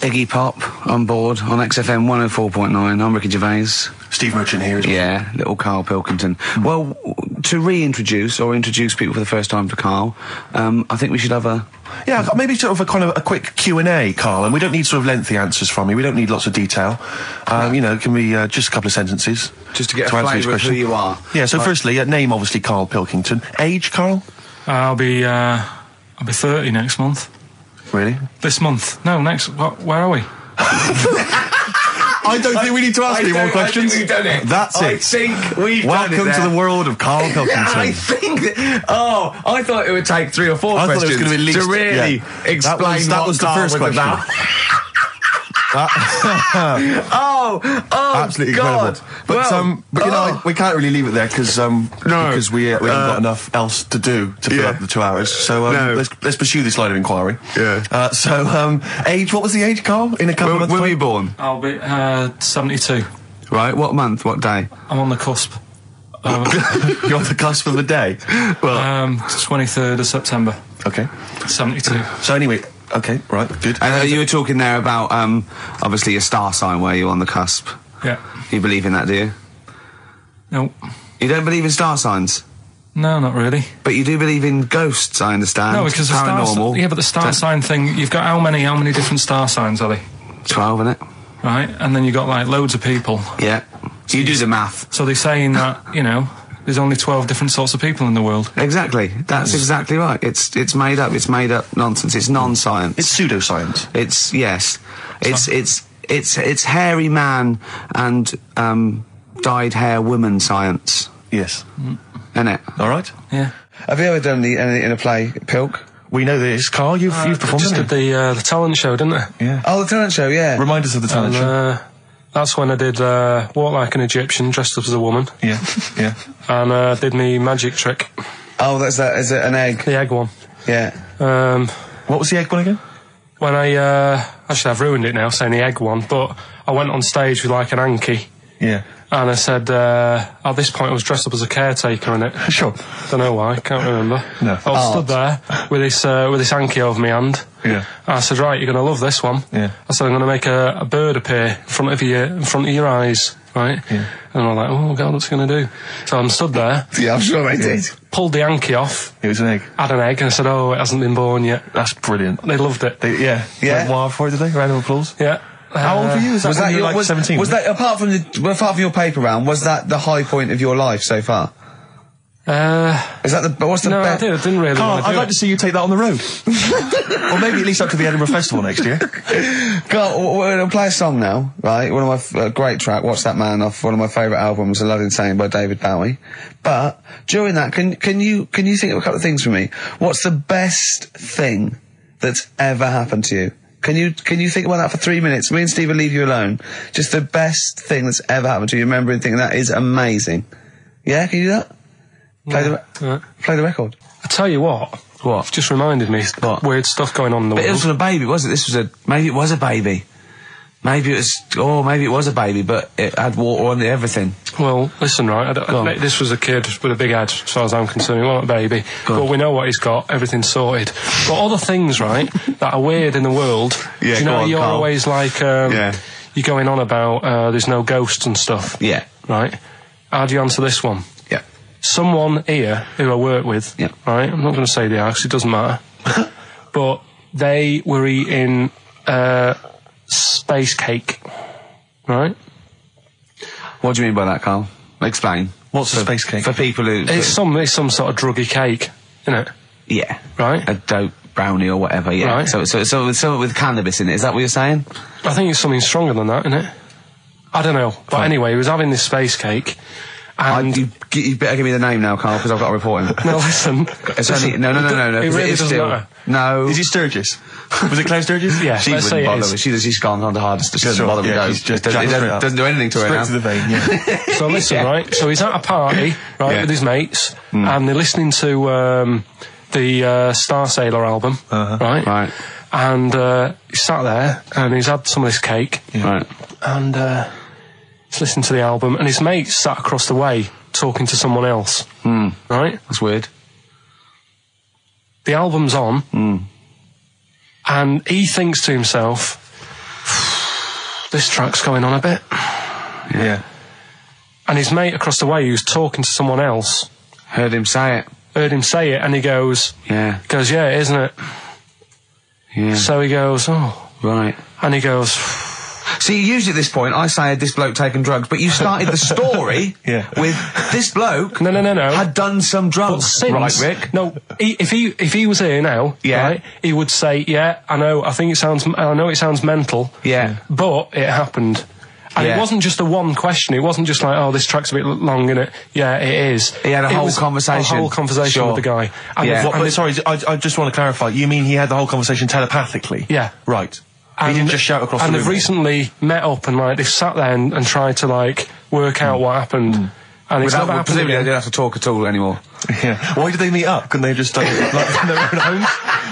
Iggy Pop on board on XFM 104.9. I'm Ricky Gervais. Steve Merchant here as well. Yeah, little Carl Pilkington. Well, to reintroduce or introduce people for the first time to Carl, I think we should have a... Yeah, maybe sort of a kind of a quick Q&A, Carl, and we don't need sort of lengthy answers from you. We don't need lots of detail. It can be just a couple of sentences. Just to get a flavour of who you are. Yeah, so firstly, name obviously Carl Pilkington. Age, Carl? I'll be 30 next month. Really? This month? No, next. Where are we? I don't think we need to ask any more questions. I think we've done it. That's it. I think we've Welcome done it. to the world of Carl Pilkington. I think that, I thought it would take 3 or 4 I thought it questions was going to be at least, to really explain that was the Carl first question. Absolutely God. incredible. But we can't really leave it there because we haven't got enough else to do to fill up the 2 hours. So let's pursue this line of inquiry. Yeah. Age? What was the age, Carl? In a couple of months. When were you born? I'll be 72. Right. What month? What day? I'm on the cusp. You're on the cusp of a day. Well, 23rd of September. Okay. 72. So anyway. Okay, right, good. And you were talking there about, obviously, your star sign, where you're on the cusp. Yeah. You believe in that, do you? No. You don't believe in star signs? No, not really. But you do believe in ghosts, I understand. No, because paranormal. but the star sign thing, you've got how many different star signs are they? 12, innit? Right, and then you've got, like, loads of people. Yeah. So you do the math. So they're saying that, there's only 12 different sorts of people in the world. Exactly. That's exactly right. It's made up. It's made up nonsense. It's non-science. It's pseudoscience. It's hairy man and dyed hair woman science. Yes. Isn't it? All right. Yeah. Have you ever done anything in a play, Pilk? We know this, Carl. You've performed. Just did the talent show, didn't I? Yeah. Oh, the talent show. Yeah. Remind us of the talent show. That's when I did Walk Like an Egyptian, dressed up as a woman. Yeah, yeah. And did me magic trick. Oh, that's that. Is it an egg? The egg one. Yeah. What was the egg one again? When actually I've ruined it now saying the egg one, but I went on stage with like an hanky. Yeah. And I said, at this point I was dressed up as a caretaker in it. Sure. Don't know why, can't remember. No. I was stood there with this hanky over my hand. Yeah. And I said, right, you're going to love this one. Yeah. I said, I'm going to make a bird appear in front of your eyes, right? Yeah. And I'm like, oh God, what's he going to do? So I'm stood there. Yeah, I'm sure I did. Pulled the hanky off. It was an egg. Had an egg, and I said, oh, it hasn't been born yet. That's brilliant. They loved it. Yeah. Yeah. Wild for it, did they? Round of applause. Yeah. How old were you? Was that you were like 17? Was that apart from your paper round? Was that the high point of your life so far? Is that the what's the no? best? I didn't really. Carl, I'd like to see you take that on the road, or maybe at least up to the Edinburgh Festival next year. Carl, we're going to play a song now, right? One of my great track, "Watch That Man," off one of my favourite albums, "A Love Insane" by David Bowie. But during that, can you think of a couple of things for me? What's the best thing that's ever happened to you? Can you think about that for 3 minutes? Me and Steve will leave you alone. Just the best thing that's ever happened to you. Remember and think that is amazing. Yeah, can you do that? Play the record. I tell you what. What? You've just reminded me. What? Weird stuff going on in the world. But it wasn't a baby, was it? Maybe it was a baby. Maybe it was a baby, but it had water on it, everything. Well, listen, right, this was a kid with a big head, as far as I'm concerned. He wasn't a baby. But we know what he's got, everything's sorted. But other things, right, that are weird in the world, yeah, do you know, you're Carl. always like, you're going on about, there's no ghosts and stuff. Yeah. Right? How do you answer this one? Yeah. Someone here who I work with, yeah. Right, I'm not going to say the house, it doesn't matter, but they were eating, space cake, right? What do you mean by that, Carl? Explain. What's a space cake? For people who... It's some sort of druggy cake, isn't it? Yeah. Right? A dope brownie or whatever, yeah. Right. So with cannabis in it, is that what you're saying? I think it's something stronger than that, isn't it? I don't know. But anyway, he was having this space cake, and... You better give me the name now, Carl, because I've got to report him. No, listen. No. It really doesn't matter. No. Is he Sturgis? Was it Claire Sturgis? Yeah, she wouldn't bother me. She's gone on the hardest. She doesn't bother me. He doesn't do anything to her now. Straight to the vein, yeah. So listen, right? So he's at a party, right, with his mates, and they're listening to the Star Sailor album, right? Right. And he's sat there, and he's had some of this cake, right? And he's listening to the album, and his mate's sat across the way talking to someone else, right? That's weird. The album's on, and he thinks to himself, this track's going on a bit. Yeah. And his mate across the way, who was talking to someone else, Heard him say it, and he goes, yeah, yeah, isn't it? yeah. So he goes, oh. Right. And he goes... See, usually at this point, I say, had this bloke taken drugs, but you started the story with this bloke No. had done some drugs. Since, right, Rick? No, if he was here now, right, he would say, yeah, I know it sounds mental, Yeah. but it happened. And Yeah. it wasn't just a one question. It wasn't just like, oh, this track's a bit long, innit? Yeah, it is. He had a whole conversation. A whole conversation with the guy. And Yeah. Sorry, I just want to clarify. You mean he had the whole conversation telepathically? Yeah. Right. He didn't just shout across the room. And they've recently met up and like they've sat there and tried to like work out what happened. And it's never happened. Presumably they again. didn't have to talk at all anymore. Yeah. Why did they meet up? Couldn't they have just done it like in their own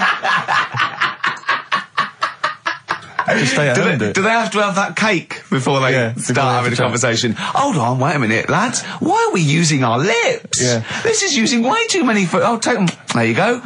homes? Just stay at home. Do they have to have that cake before they start having a conversation? Hold on, wait a minute, lads. Why are we using our lips? Yeah. This is using way too many foot. Oh, take them. There you go.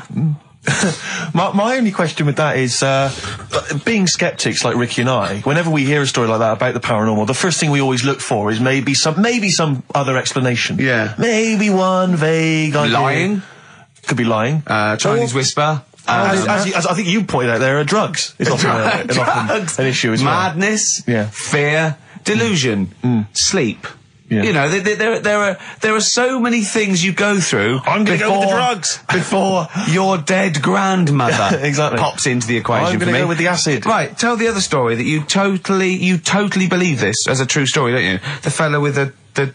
My only question with that is, being skeptics like Ricky and I, whenever we hear a story like that about the paranormal, the first thing we always look for is maybe some other explanation. Yeah. Maybe one vague idea. Lying. Could be lying. Chinese whisper. As I think you pointed out, there are drugs. It's often an issue as well. Madness. Fear. Delusion. Sleep. Yeah. You know, there are so many things you go through. I'm going to go with the drugs before your dead grandmother exactly. pops into the equation. I'm going to go with the acid. Right. Tell the other story that you totally believe this as a true story, don't you? The fella with the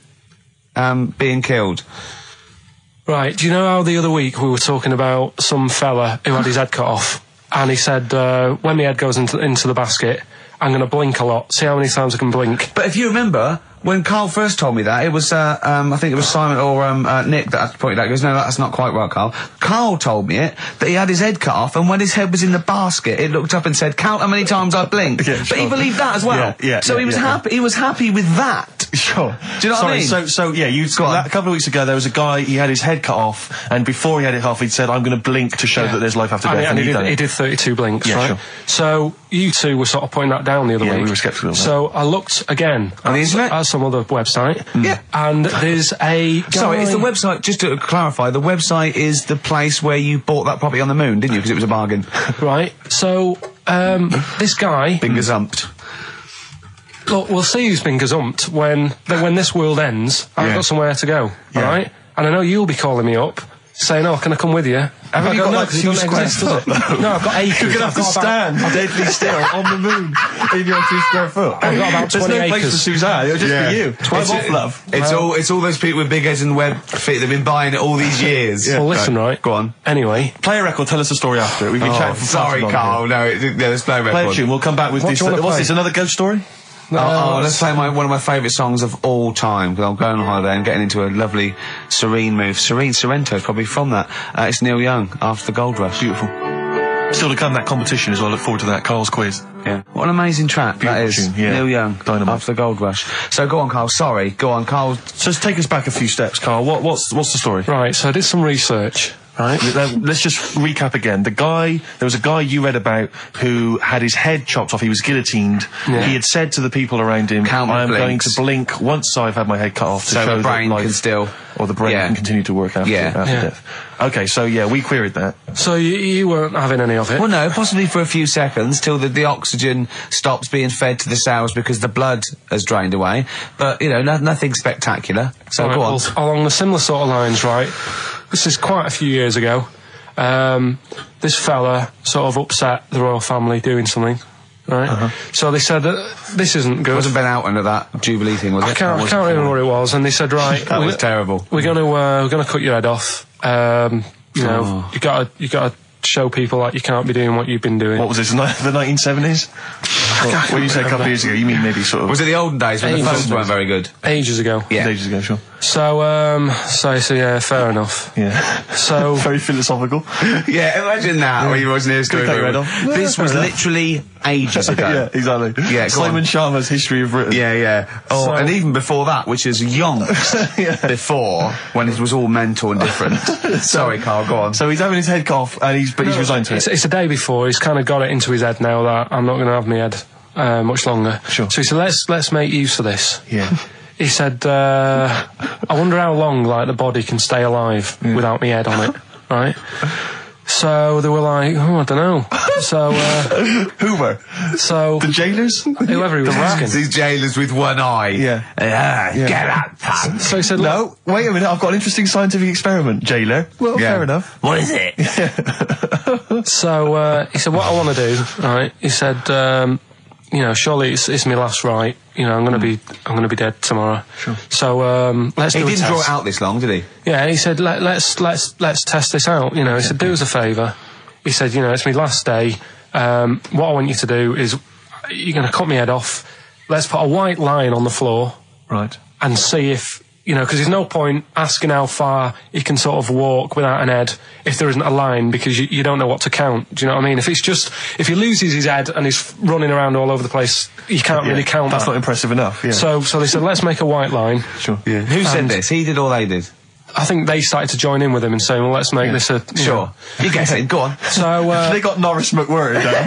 being killed. Right. Do you know how the other week we were talking about some fella who had his head cut off, and he said, when my head goes into the basket, I'm going to blink a lot. See how many times I can blink. But if you remember, when Carl first told me that, it was, I think it was Simon or Nick that pointed out. He goes, no, that's not quite right, Carl. Carl told me it, that he had his head cut off, and when his head was in the basket, it looked up and said, count how many times I blinked. But he believed that as well. So he was happy. He was happy with that. Sure. Do you know what I mean? So yeah, a couple of weeks ago there was a guy, he had his head cut off, and before he had it off, he'd said, I'm going to blink to show that there's life after death. And he did 32 blinks, right? Sure. So you two were sort of pointing that down the other week. Yeah, we were sceptical of that. So I looked again on the internet at some other website. Yeah. And there's a guy... Sorry, it's the website, just to clarify, the website is the place where you bought that property on the moon, didn't you? Because it was a bargain. Right. So, this guy... Been gazumped. Look, we'll see who's been gazumped when this world ends. I've got somewhere to go, right? And I know you'll be calling me up, saying, oh, can I come with you? Haven't you got like 2 square foot? No, I've got acres. You're going to have to stand deadly still on the moon in your 2 square foot. I've got about 20 There's no acres. place for Suzanne, it'll just be you. 12 off, love. It's all those people with big heads and web feet that've been buying it all these years. Well, listen, right. Go on. Anyway. Play a record, tell us the story after it. We've been chatting for sorry, Carl. No, let's play a record. Play a tune, we'll come back with this. What's this, another ghost story? Let's play one of my favourite songs of all time, because I'm going on holiday and getting into a lovely serene mood. Sorrento is probably from that. It's Neil Young, After the Gold Rush. Beautiful. Still to come, that competition as well. I look forward to that. Carl's quiz. Yeah. What an amazing track that is. Tune, yeah. Neil Young, Dynamite. After the Gold Rush. So go on, Carl. Sorry. Go on, Carl. So take us back a few steps, Carl. What's the story? Right, so I did some research. Right. Let's just recap again. There was a guy you read about who had his head chopped off. He was guillotined. Yeah. He had said to the people around him, I am going to blink once I've had my head cut off to so show the brain that life, can still... Or the brain can continue to work after death. Okay, so yeah, we queried that. So you weren't having any of it? Well, no, possibly for a few seconds till the oxygen stops being fed to the cells because the blood has drained away. But, you know, nothing spectacular. So right, go on. Well, along the similar sort of lines, right? This is quite a few years ago. This fella sort of upset the royal family doing something, right? So they said that this isn't good. It wasn't Ben Oughton at that Jubilee thing, was it? I can't remember what it was. And they said, right, that was terrible. We're gonna cut your head off. You know, you gotta show people that you can't be doing what you've been doing. What was this? The 1970s? When you say a couple of years ago, you mean maybe sort of... Was it the olden days when the phones weren't very good? Ages ago. Yeah. Ages ago, sure. So yeah, fair enough. Yeah. So... Very philosophical. Yeah, imagine that when you wasn't here story. This was literally ages ago. Yeah, exactly. Yeah, Simon Sharma's History of Britain. Yeah, yeah. Oh, so, and even before that, which is yonks before, when it was all mental and different. Sorry, Carl, go on. So he's having his head cut off, and he's resigned to it. It's a day before. He's kind of got it into his head now that I'm not going to have my head much longer. Sure. So he said, let's make use of this. Yeah. He said, I wonder how long, like, the body can stay alive without my head on it, right? So they were like, I don't know. So, Hoover. so The jailers? whoever he was asking. These jailers with one eye. Yeah. Get out, pal. So he said, look, No, wait a minute, I've got an interesting scientific experiment, jailer. Well, Yeah. fair enough. What is it? so, he said, what I want to do, right? He said, surely it's my last right. I'm gonna be dead tomorrow. Sure. So, let's He do a didn't test. draw it out this long, did he? Yeah, he said, let's test this out. He said, do us a favour. He said, it's my last day. What I want you to do is, you're going to cut my head off. Let's put a white line on the floor Right. and see if, because there's no point asking how far he can sort of walk without an head if there isn't a line, because you don't know what to count. Do you know what I mean? If he loses his head and he's running around all over the place, you can't really count That's that. not impressive enough, yeah. So they said, let's make a white line. Sure. Yeah. Who said And- this? He did or they did? I think they started to join in with him and saying, well, let's make this a... you know. You guess it. Go on. So, They got Norris McWhirter down.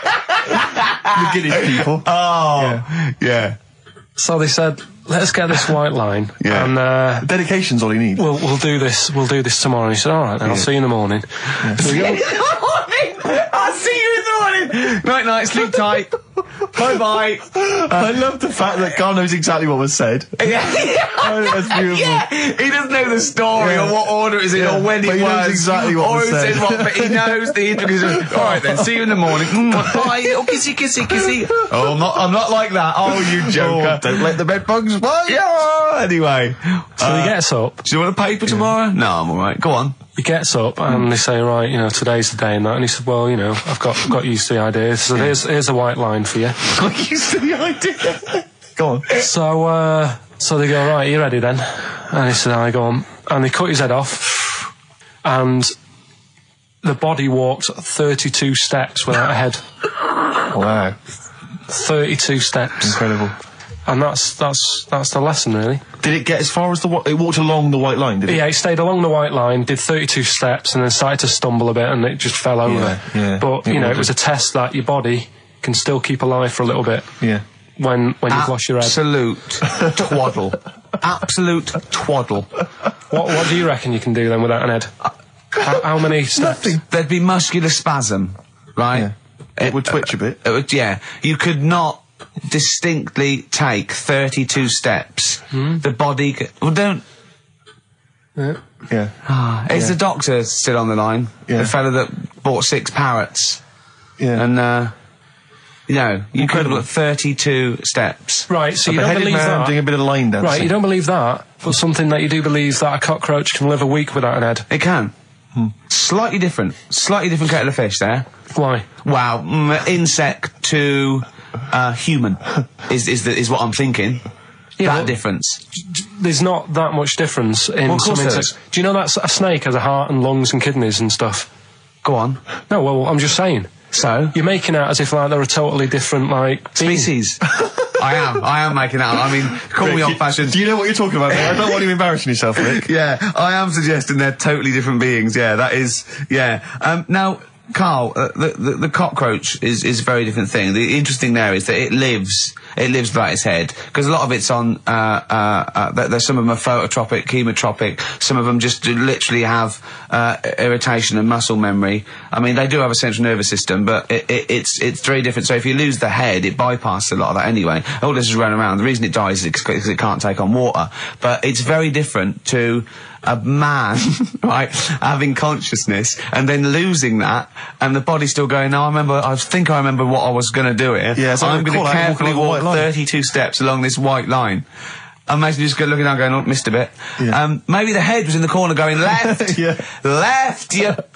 The Guinness people. Oh. Yeah. so they said, let's get this white line. Yeah. And, Dedication's all you need. we'll do this tomorrow. And he said, all right, then I'll see you in the morning. So we go- I'll see you in the morning. Night, sleep tight. Bye. I love the fact that Carl knows exactly what was said. Oh, that's beautiful. Yeah, he doesn't know the story Yeah. or what order it is in Yeah. or when But it he was. knows exactly what or was who said. said what, but he knows the intricacies. All right then, see you in the morning. Bye, little kissy. Oh, I'm not like that. Oh, you joker. Oh, don't let the bed bugs fly. Yeah. Anyway, So he gets up. do you want a paper tomorrow? No, I'm all right. Go on. He gets up and they say, right, today's the day and that. And he said, well, I've got used to the idea. So here's a white line for you. I'm used to the idea. Go on. So they go, right, you ready then? And he said, I go on. And they cut his head off. And the body walked 32 steps without a head. Wow. 32 steps. Incredible. And that's the lesson, really. Did it get as far as it walked along the white line, did it? Yeah, he stayed along the white line, did 32 steps, and then started to stumble a bit, and it just fell over. yeah. But, it was a test that your body can still keep alive for a little bit Yeah. when you've lost your head. Absolute twaddle. Absolute twaddle. What do you reckon you can do then without an head? How many steps? Nothing. There'd be muscular spasm, right? Yeah. It would twitch a bit. It would, yeah. You could not distinctly take 32 steps. The body... Well, don't... Yeah. Is the doctor still on the line? Yeah. The fella that bought 6 parrots. Yeah. And, you could Incredible. have 32 steps. Right, so you don't Beheaded believe man that. doing a bit of line dancing. Right, you don't believe that, but something that you do believe that a cockroach can live a week without an head. It can. Slightly different kettle of fish there. Why? Wow, insect to human is what I'm thinking. Yeah, that well- difference. There's not that much difference in Well, of some course there insects. is. Do you know that a snake has a heart and lungs and kidneys and stuff? Go on. No, well, I'm just saying. So? You're making out as if like they're a totally different being. Species. I am making out. I mean, call me old-fashioned. Do you know what you're talking about, mate? I don't want you embarrassing yourself, Rick. Yeah, I am suggesting they're totally different beings. Yeah, that is. Yeah. Now, Carl, the cockroach is a very different thing. The interesting there is that it lives without its head, because a lot of it's on. There's some of them are phototropic, chemotropic. Some of them just literally have irritation and muscle memory. I mean, they do have a central nervous system, but it's very different. So if you lose the head, it bypasses a lot of that anyway. All this is running around. The reason it dies is because it can't take on water. But it's very different to a man, right, having consciousness and then losing that, and the body's still going, no, I think I remember what I was going to do here. Yeah, so I'm going to carefully walk walk 32 steps along this white line. Imagine you just looking down going, oh, missed a bit. Yeah. Maybe the head was in the corner going, left, Yeah. left,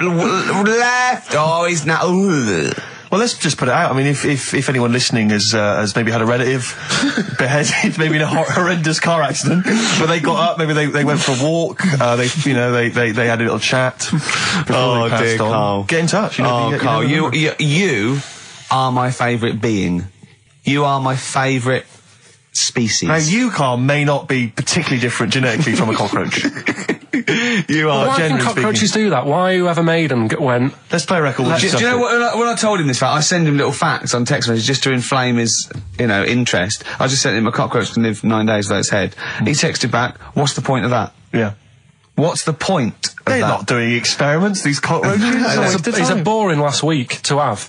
left. Oh, he's now, ooh. Well, let's just put it out. I mean, if anyone listening has maybe had a relative beheaded, maybe in a horrendous car accident, but they got up, maybe they went for a walk, they had a little chat before Oh, they passed dear, on. Carl. Get in touch. Oh, Carl, you are my favourite being. You are my favourite species. Now, you, Carl, may not be particularly different genetically from a cockroach. You are Why can generally cockroaches speaking. do that? Why whoever made them went... Let's play a record. Do you know what? When I told him this fact, I send him little facts on text messages just to inflame his, interest. I just sent him a cockroach can live 9 days without its head. He texted back, "What's the point of that? Yeah. What's the point of They're that?" not doing experiments, these cockroaches. It's a boring last week to have.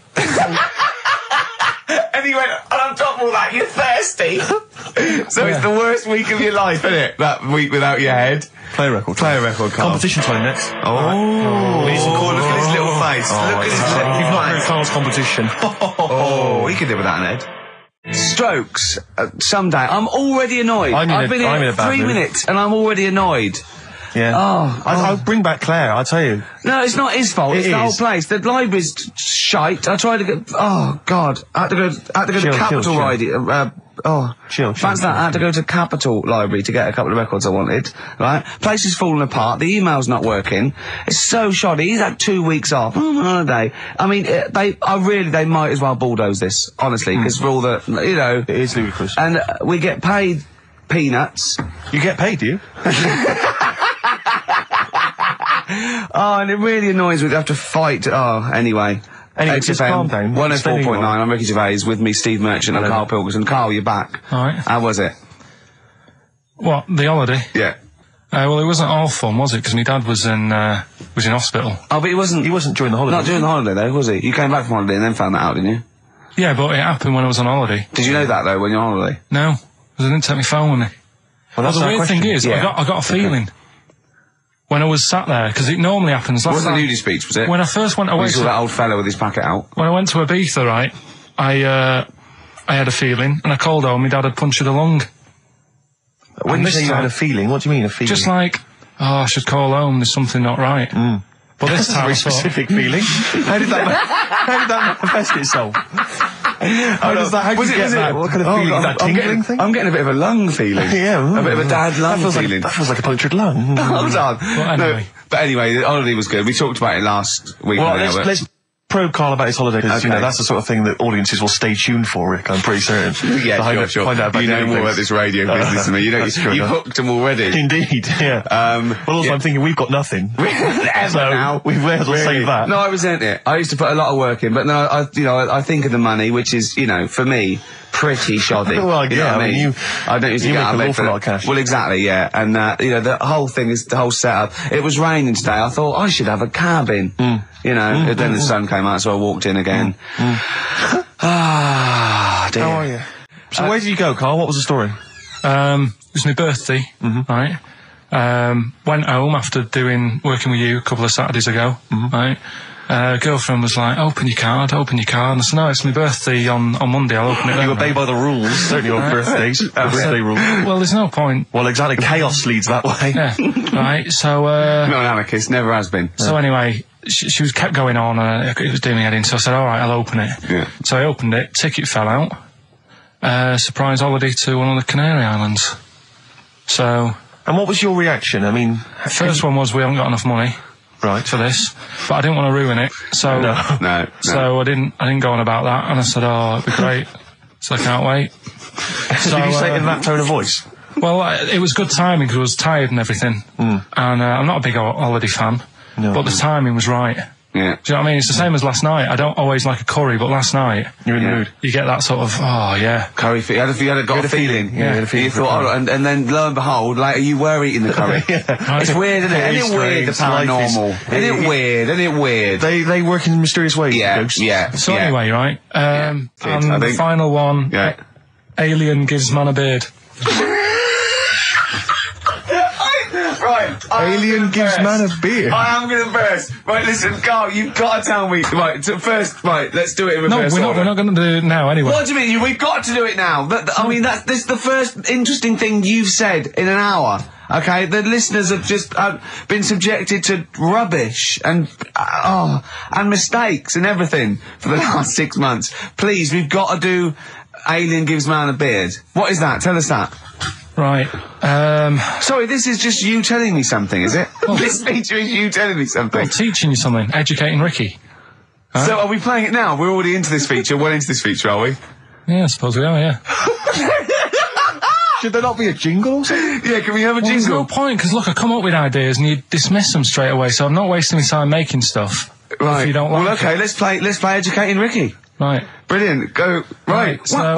And he went, "And on top of all that, you're thirsty." So it's the worst week of your life, isn't it? That week without your head. Play a record. Play a record, Carl. Competition time next. Oh. We need some call. Look at his little face. Look at his little You've not heard face. Carl's competition. Oh, he could do without an head. Strokes. Someday. I'm already annoyed. I've been I'm in here a bad 3 mood. minutes and I'm already annoyed. Yeah. I'll bring back Claire, I tell you. No, it's not his fault. It It's the whole is. place. The library's shite. I tried to get. Oh God! I had to go to Capital Library. Chill. Fancy that. I had to go to Capital Library to get a couple of records I wanted. Right, place is falling apart. The email's not working. It's so shoddy. He's had 2 weeks off. I'm on holiday. I mean, they might as well bulldoze this, honestly, because for all the, It is ludicrous. and we get paid peanuts. You get paid, do you? Oh, and it really annoys me to have to fight. Oh, anyway. Anyway, just calm down. 104.9, I'm Ricky Gervais, with me Steve Merchant and Carl Pilkington. Carl, you're back. All right. How was it? What, the holiday? Yeah. Well, it wasn't all fun, was it? Because my dad was in hospital. Oh, but he wasn't during the holiday. Not during the holiday, though, was he? You came back from holiday and then found that out, didn't you? Yeah, but it happened when I was on holiday. Did you know that, though, when you're on holiday? No, because I didn't take my phone with me. Well, that's the our weird question. thing is, Yeah. I got a feeling when I was sat there, because it normally happens. It wasn't the nudie speech, was it? When I first went When away, you saw that old fella with his packet out. when I went to Ibiza, right, I had a feeling, and I called home. My dad had punctured a lung. When And you this say you had time- a feeling, what do you mean a feeling? Just like, I should call home. There's something not right. But this That's a time, very I thought, specific feeling. How did that manifest itself? How did you get that? What kind of feeling? Is that tingling thing? I'm getting a bit of a lung feeling. Yeah. A bit of a dad lung feeling. That feels like a punctured lung. Hold on. anyway. But anyway, the holiday was good. We talked about it last week. Well, now, but- let's probe Carl about his holiday, because Okay. that's the sort of thing that audiences will stay tuned for, Rick, I'm pretty certain. Yeah, To sure. find out about You know dating more things. about this radio business than me. That's true You enough. hooked them already. Indeed, yeah. Well, also, yeah. I'm thinking we've got nothing. Ever So, now. we may as well save that. No, I resent it. I used to put a lot of work in, but no, I think of the money, which is, for me, pretty shoddy. Well, You know yeah, what I mean, I don't usually you get make out of an bed awful for lot of cash. Well, exactly, yeah. And, the whole thing is, the whole setup. It was raining today. I thought I should have a cabin. And then the sun came out, so I walked in again. Ah, dear. How are you? So where did you go, Carl? What was the story? it was my birthday, right? Went home after working with you a couple of Saturdays ago, right? Girlfriend was like, open your card. And I said, no, it's my birthday on Monday, I'll open it then. You obey by the rules, certainly on birthdays. Birthday rules. Well, there's no point. Well, exactly. Chaos leads that way. Yeah, right, so, Not an anarchist, never has been. so anyway, she was kept going on, and it was doing me head in, so I said, alright, I'll open it. Yeah. So I opened it, ticket fell out, surprise holiday to one of the Canary Islands. So, And what was your reaction? I mean, first one was we haven't got enough money right. for this, but I didn't want to ruin it, so... No. So I didn't go on about that, and I said, "Oh, it'd be great." So I can't wait. So, Did you say it in that tone of voice? Well, it was good timing because I was tired and everything, and I'm not a big holiday fan, No. but the timing was right. Yeah. Do you know what I mean? It's the same as last night. I don't always like a curry, but last night You're in the Yeah. mood. you get that sort of, oh yeah. Curry, you had a feeling. Yeah, you had a feeling You for thought, curry. and then lo and behold, later you were eating the curry. It's weird, isn't it? Very Isn't it weird, the strange. Life is- paranormal? Isn't it weird? Isn't it weird? They work in mysterious ways. Yeah, ghosts. yeah. So yeah. anyway, right? Good, And I the think. final one, Yeah. Alien gives man a beard. Right. Alien gives man a beard. I am going to burst. Right, listen, Carl, you've got to tell me. Right, first, right, let's do it in No, reverse we're order. not going to do it now anyway. What do you mean? We've got to do it now. I mean, this is the first interesting thing you've said in an hour. Okay, the listeners have just been subjected to rubbish and mistakes and everything for the last 6 months. Please, we've got to do Alien Gives Man a Beard. What is that? Tell us that. Right. Sorry, this is just you telling me something, is it? This feature is you telling me something. Teaching you something, educating Ricky. So are we playing it now? We're already into this feature. Well into this feature, are we? Yeah, I suppose we are, yeah. Should there not be a jingle or something? Yeah, can we have a Well, there's no jingle? point, because look, I come up with ideas and you dismiss them straight away, so I'm not wasting my time making stuff. Right. If you don't like well, okay, it. let's play Educating Ricky. Right. Brilliant. Go. Right. Right, so-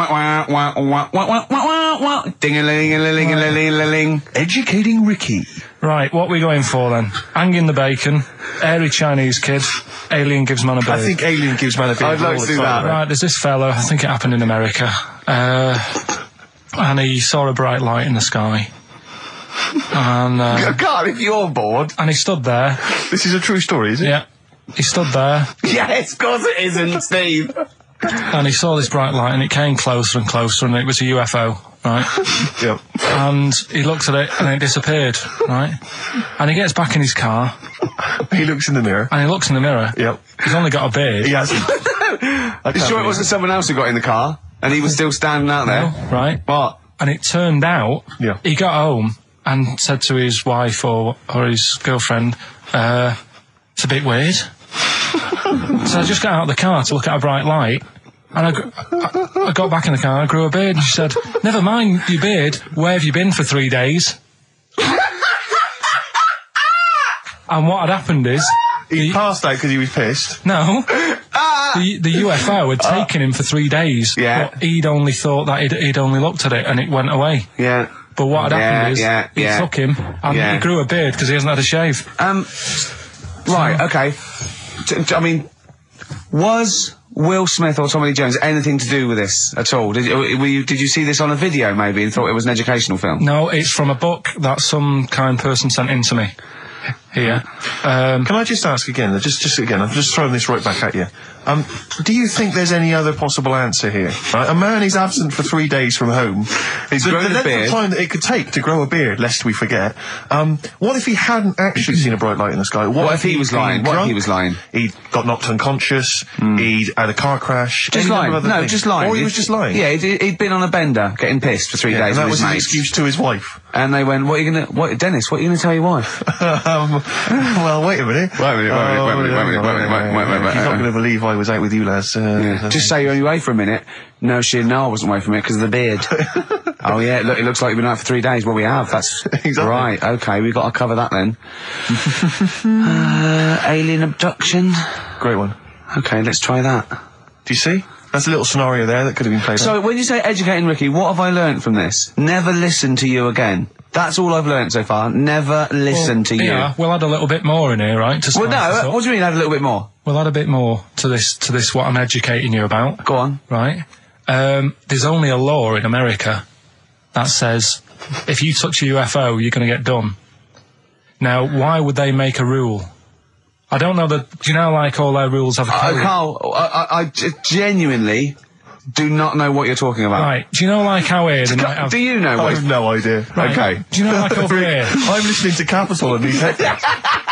Ding-a-ling-a-ling-a-ling-a-ling. Educating Ricky. Right, what we going for then? Hanging the bacon, airy Chinese kid, alien gives man a bird. I think Alien gives man a bit. I'd like to do that. Right, there's this fella, I think it happened in America, and he saw a bright light in the sky. And, God, if you're bored. and he stood there, This is a true story, is it? yeah, he stood there, Yes, of course it isn't, Steve. and he saw this bright light, and it came closer and closer, and it was a UFO, right? Yep. And he looked at it, and it disappeared, right? And he gets back in his car, He looks in the mirror. and he looks in the mirror. Yep. He's only got a beard. He hasn't. You sure it wasn't someone else who got in the car and he was still standing out there? Right? What? And it turned out, Yeah. he got home and said to his wife or his girlfriend, it's a bit weird. So I just got out of the car to look at a bright light, and I got back in the car, I grew a beard, and she said, never mind your beard, where have you been for 3 days? And what had happened is, He passed out because he was pissed. no, the UFO had taken him for 3 days, Yeah. but he'd only thought that he'd only looked at it and it went away. Yeah. But what had happened is, he took him, and Yeah. he grew a beard because he hasn't had a shave. Right, okay. I mean, was Will Smith or Tommy Lee Jones anything to do with this at all? Did you see this on a video maybe and thought it was an educational film? No, it's from a book that some kind person sent in to me. Here. Can I just ask again? Just again. I'm just throwing this right back at you. Do you think there's any other possible answer here? Right? A man is absent for 3 days from home. He's the grown a length beard. of time that it could take to grow a beard, lest we forget. What if he hadn't actually seen a bright light in the sky? What if he he'd was been lying? What if drunk? he was lying? He'd got knocked unconscious. He'd had a car crash. Just any number lying. of other No, things. just lying. Or he was just lying. Yeah, he'd been on a bender, getting pissed for 3 Yeah, days and that with was his his mates. excuse to his wife. And they went, Dennis, what are you going to tell your wife? Well, wait a minute. Wait a minute. You're not going to believe I was out with you, lads. Just say you're only away for a minute. No, I wasn't away from it because of the beard. Oh yeah, look, it looks like you've been out for 3 days. Well, we have. That's Exactly. right. Okay, we've got to cover that then. Alien abduction. Great one. Okay, let's try that. Do you see? That's a little scenario there that could have been played out. So, when you say educating Ricky, what have I learnt from this? Never listen to you again. That's all I've learnt so far. Never listen to you. Yeah, we'll add a little bit more in here, right? To Well, spice this no. up. What do you mean? Add a little bit more. We'll add a bit more to this. What I'm educating you about, Go on. right? There's only a law in America that says if you touch a UFO, you're going to get done. Now, why would they make a rule? I don't know that. Do you know, like all their rules have a code? Carl, I genuinely do not know what you're talking about. Right? Do you know, like how here they might have? Do you know I what? have no idea. Right, Okay. Do you know, like over here? I'm listening to Capital and these headphones.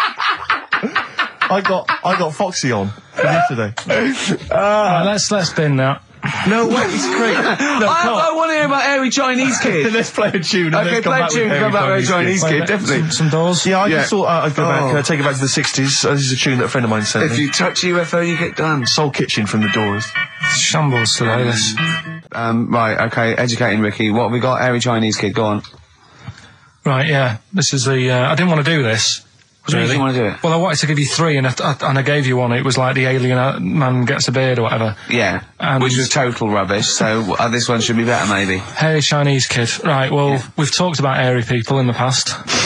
I got Foxy on from yesterday. Right, let's bin that. No way, it's great. No, I want to hear about Airy Chinese Kid. let's play a tune. And Okay, let's come play a back tune, with come back with Chinese Wait, Kid, definitely. Some doors. Yeah, I Yeah. just thought I'd go back, Oh. take it back to the 60s. This is a tune that a friend of mine sent If me. you touch a UFO, you get done. Soul Kitchen from the Doors. Shambles today. This. Right, okay, educating Ricky. What have we got? Airy Chinese Kid, go on. Right, yeah. This is the. I didn't want to do this. What do you mean you didn't want to do it? Well, I wanted to give you three, and I gave you one. It was like the alien man gets a beard or whatever. Yeah, And- which was total rubbish, so this one should be better, maybe. Hairy Chinese kid. Right, well, we've talked about hairy people in the past.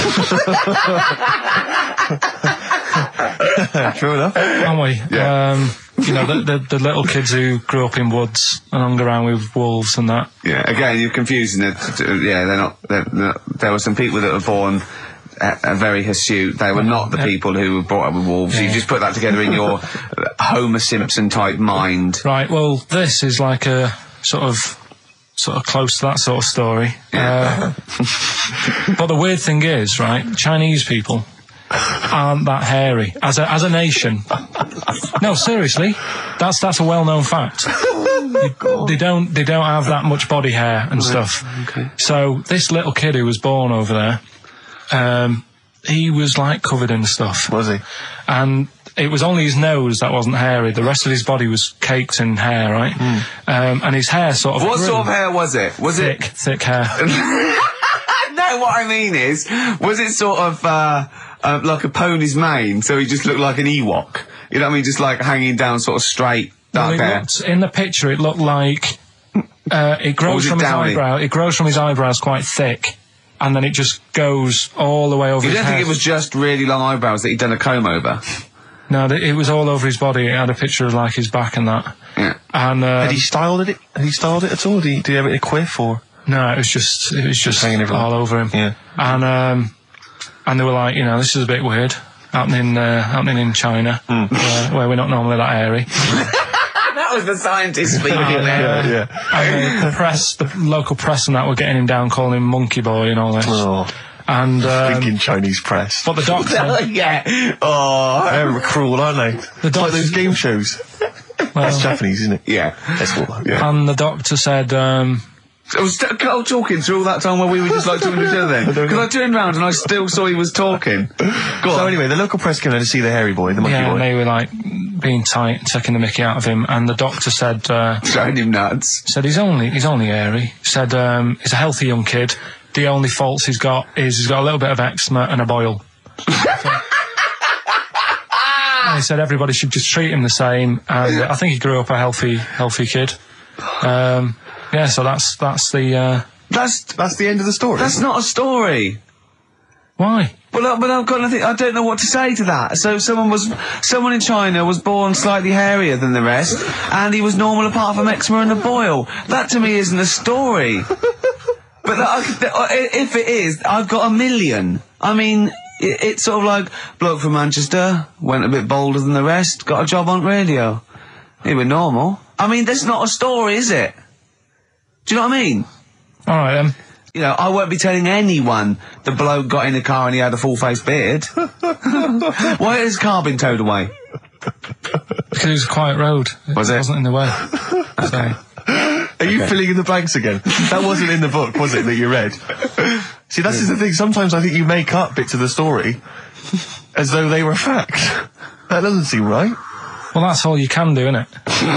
True enough. Haven't we? Yeah. You know, the little kids who grew up in woods and hung around with wolves and that. Yeah, again, you're confusing it. Yeah, they're not, there were some people that were born very hirsute. They were not the people who were brought up with wolves. You just put that together in your Homer Simpson type mind. Right, well, this is like a sort of close to that sort of story. Yeah. But the weird thing is, right, Chinese people aren't that hairy as a nation. No, seriously, that's a well-known fact. They don't have that much body hair and stuff. Okay. So this little kid who was born over there, he was like covered in stuff. Was he? And it was only his nose that wasn't hairy. The rest of his body was caked in hair, right? And his hair sort of What grew. sort of hair was it? Was Thick hair. No, what I mean is, was it sort of like a pony's mane, so he just looked like an Ewok? You know what I mean? Just like hanging down sort of straight, dark hair. In the picture, it looked like it grows from his eyebrow. It grows from his eyebrows quite thick, and then it just goes all the way over You his don't head. think it was just really long eyebrows that he'd done a comb over? No, it was all over his body. It had a picture of like his back and that. Yeah. And Had he styled it? Had he styled it at all? Did he have it in a quiff or? no, it was just hanging everywhere. all over him. Yeah. And they were like, this is a bit weird, happening in China, where we're not normally that airy. That was the scientist speaking there. Yeah. And the local press and that were getting him down, calling him Monkey Boy and all this. Oh, And thinking Chinese press. but the doctor, Yeah. Oh. They're cruel, aren't they? It's like those game shows. That's Japanese, isn't it? Yeah. That's what. Yeah. and the doctor said, I was talking through all that time while we were just like talking to each other then. Because I turned around and I still saw he was talking. Go So on. anyway, the local press came in to see the hairy boy, the monkey yeah, boy. and they were like being tight, taking the mickey out of him, and the doctor said Throwing him nuts. he's only airy. Said he's a healthy young kid. The only faults he's got is he's got a little bit of eczema and a boil. And he said everybody should just treat him the same, and I think he grew up a healthy kid. Yeah, so that's the That's the end of the story. That's not a story. why. But I've got nothing. I don't know what to say to that. So someone in China was born slightly hairier than the rest, and he was normal apart from eczema and a boil. That to me isn't a story. But if it is, I've got a million. I mean, it's sort of like bloke from Manchester went a bit bolder than the rest, got a job on radio. He was normal. I mean, that's not a story, is it? Do you know what I mean? All right then. You know, I won't be telling anyone the bloke got in the car and he had a full-faced beard. Why has his car been towed away? Because it was a quiet road. Was it? wasn't in the way. So, Are you filling in the blanks again? That wasn't in the book, was it, that you read? See, that's the thing. Sometimes I think you make up bits of the story as though they were fact. That doesn't seem right. well, that's all you can do, innit?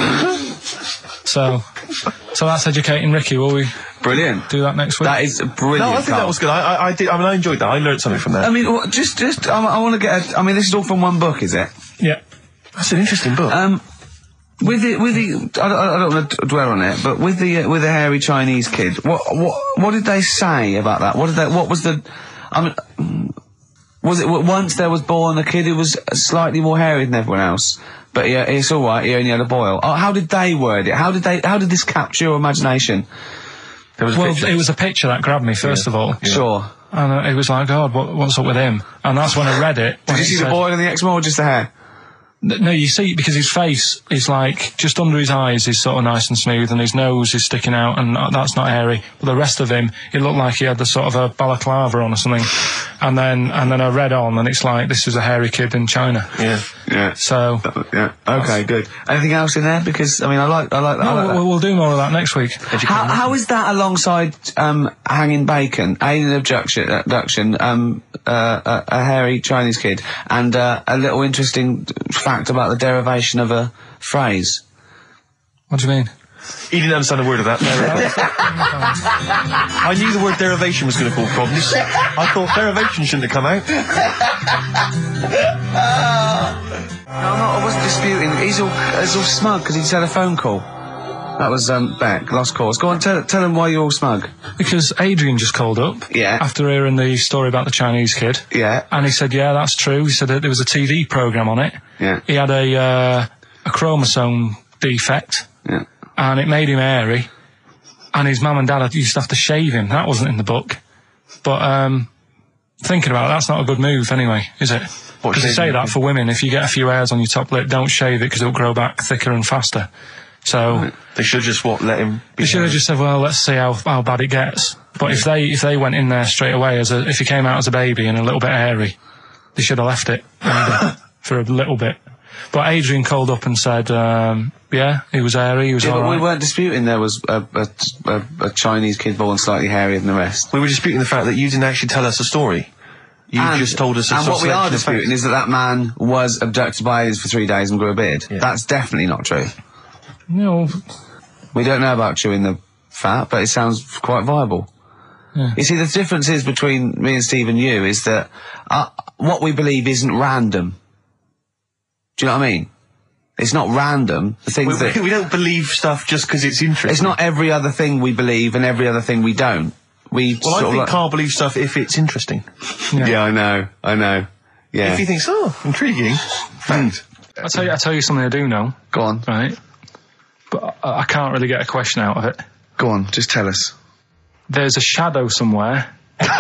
So that's educating Ricky. Will we Brilliant. do that next week? That is brilliant. No, I think that was good. I did. I mean, I enjoyed that. I learned something from that. I mean, I want to get I mean, this is all from one book, is it? Yeah. That's an interesting book. With the, I don't want to dwell on it, but with the hairy Chinese kid, what did they say about that? What was the, I mean, was it once there was born a kid who was slightly more hairy than everyone else? But yeah, it's all right. He only had a boil. Oh, how did they word it? How did this capture your imagination? There was a Well, picture. it was a picture that grabbed me first of all. Sure. And it was like, God, what's up with him? And that's when I read it. Did you see the boil and the eczema or just the hair? No, you see, because his face is like, just under his eyes is sort of nice and smooth, and his nose is sticking out, and that's not hairy. But the rest of him, it looked like he had the sort of a balaclava on or something. And then I read on, and it's like, this is a hairy kid in China. Yeah. Yeah. So, Yeah. Okay, good. Anything else in there? Because, I mean, I like that. we'll do more of that next week. How is that alongside hanging bacon, alien abduction, a hairy Chinese kid, and a little interesting fact about the derivation of a phrase? What do you mean? He didn't understand a word of that. I knew the word derivation was going to cause problems. I thought derivation shouldn't have come out. I wasn't disputing. He's all smug because he just had a phone call. That was Beck, lost cause. Go on, tell him why you're all smug. Because Adrian just called up. Yeah. After hearing the story about the Chinese kid. Yeah. And he said, yeah, that's true. He said that there was a TV programme on it. Yeah. He had a chromosome defect. Yeah. And it made him hairy. And his mum and dad used to have to shave him. That wasn't in the book. But thinking about it, that's not a good move anyway, is it? Because they say that for women. If you get a few hairs on your top lip, don't shave it because it'll grow back thicker and faster. So They should just let him. they should have just said, well, let's see how bad it gets. But if they went in there straight away if he came out as a baby and a little bit hairy, they should have left it maybe, for a little bit. But Adrian called up and said, yeah, he was hairy, he was Yeah, all but right. we weren't disputing there was a Chinese kid born slightly hairier than the rest. We were disputing the fact that you didn't actually tell us a story. You just told us. And what we are selection of disputing facts. is that man was abducted by aliens for 3 days and grew a beard. Yeah. That's definitely not true. No. We don't know about chewing the fat, but it sounds quite viable. Yeah. You see, the difference is between me and Steve and you is that what we believe isn't random. Do you know what I mean? It's not random. The things that we don't believe stuff just because it's interesting. it's not every other thing we believe and every other thing we don't. Well, I think Carl believes stuff if it's interesting. Yeah, I know. Yeah. If he thinks, intriguing. Fact. I tell you something I do know, Go on. right? But I can't really get a question out of it. Go on, just tell us. There's a shadow somewhere.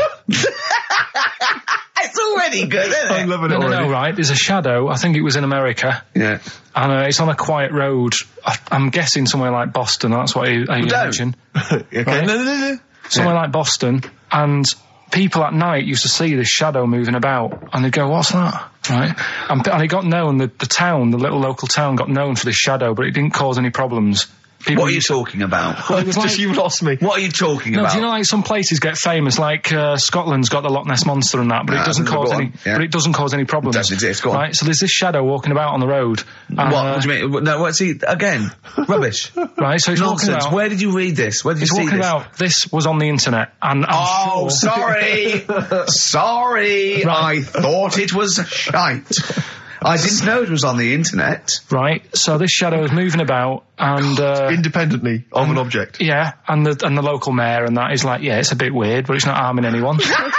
It's already good, isn't it? I'm loving it already. No, right? There's a shadow. I think it was in America. Yeah. And it's on a quiet road. I'm guessing somewhere like Boston. That's what I imagine. Okay. Right. No. Somewhere like Boston. And people at night used to see this shadow moving about. And they'd go, what's that? Right? And it got known, the town, the little local town got known for this shadow, but it didn't cause any problems. People What are you talking about? Well, it was like, Just you lost me. What are you talking no, about? do you know like some places get famous, like Scotland's got the Loch Ness Monster and that, but No, it doesn't go cause on, any. yeah. But it doesn't cause any problems. Doesn't exist, go on. Right, so there's this shadow walking about on the road. What do you mean? No, what's he again? Rubbish. Right, so he's walking Nonsense. about. Where did you read this? Where did you He's see walking this? about. This was on the internet, and I'm Oh, sure. sorry. Sorry. Right. I thought it was shite. I didn't know it was on the internet. Right, so this shadow is moving about, and Independently of an object. yeah, and the local mayor and that is like, yeah, it's a bit weird, but it's not harming anyone. The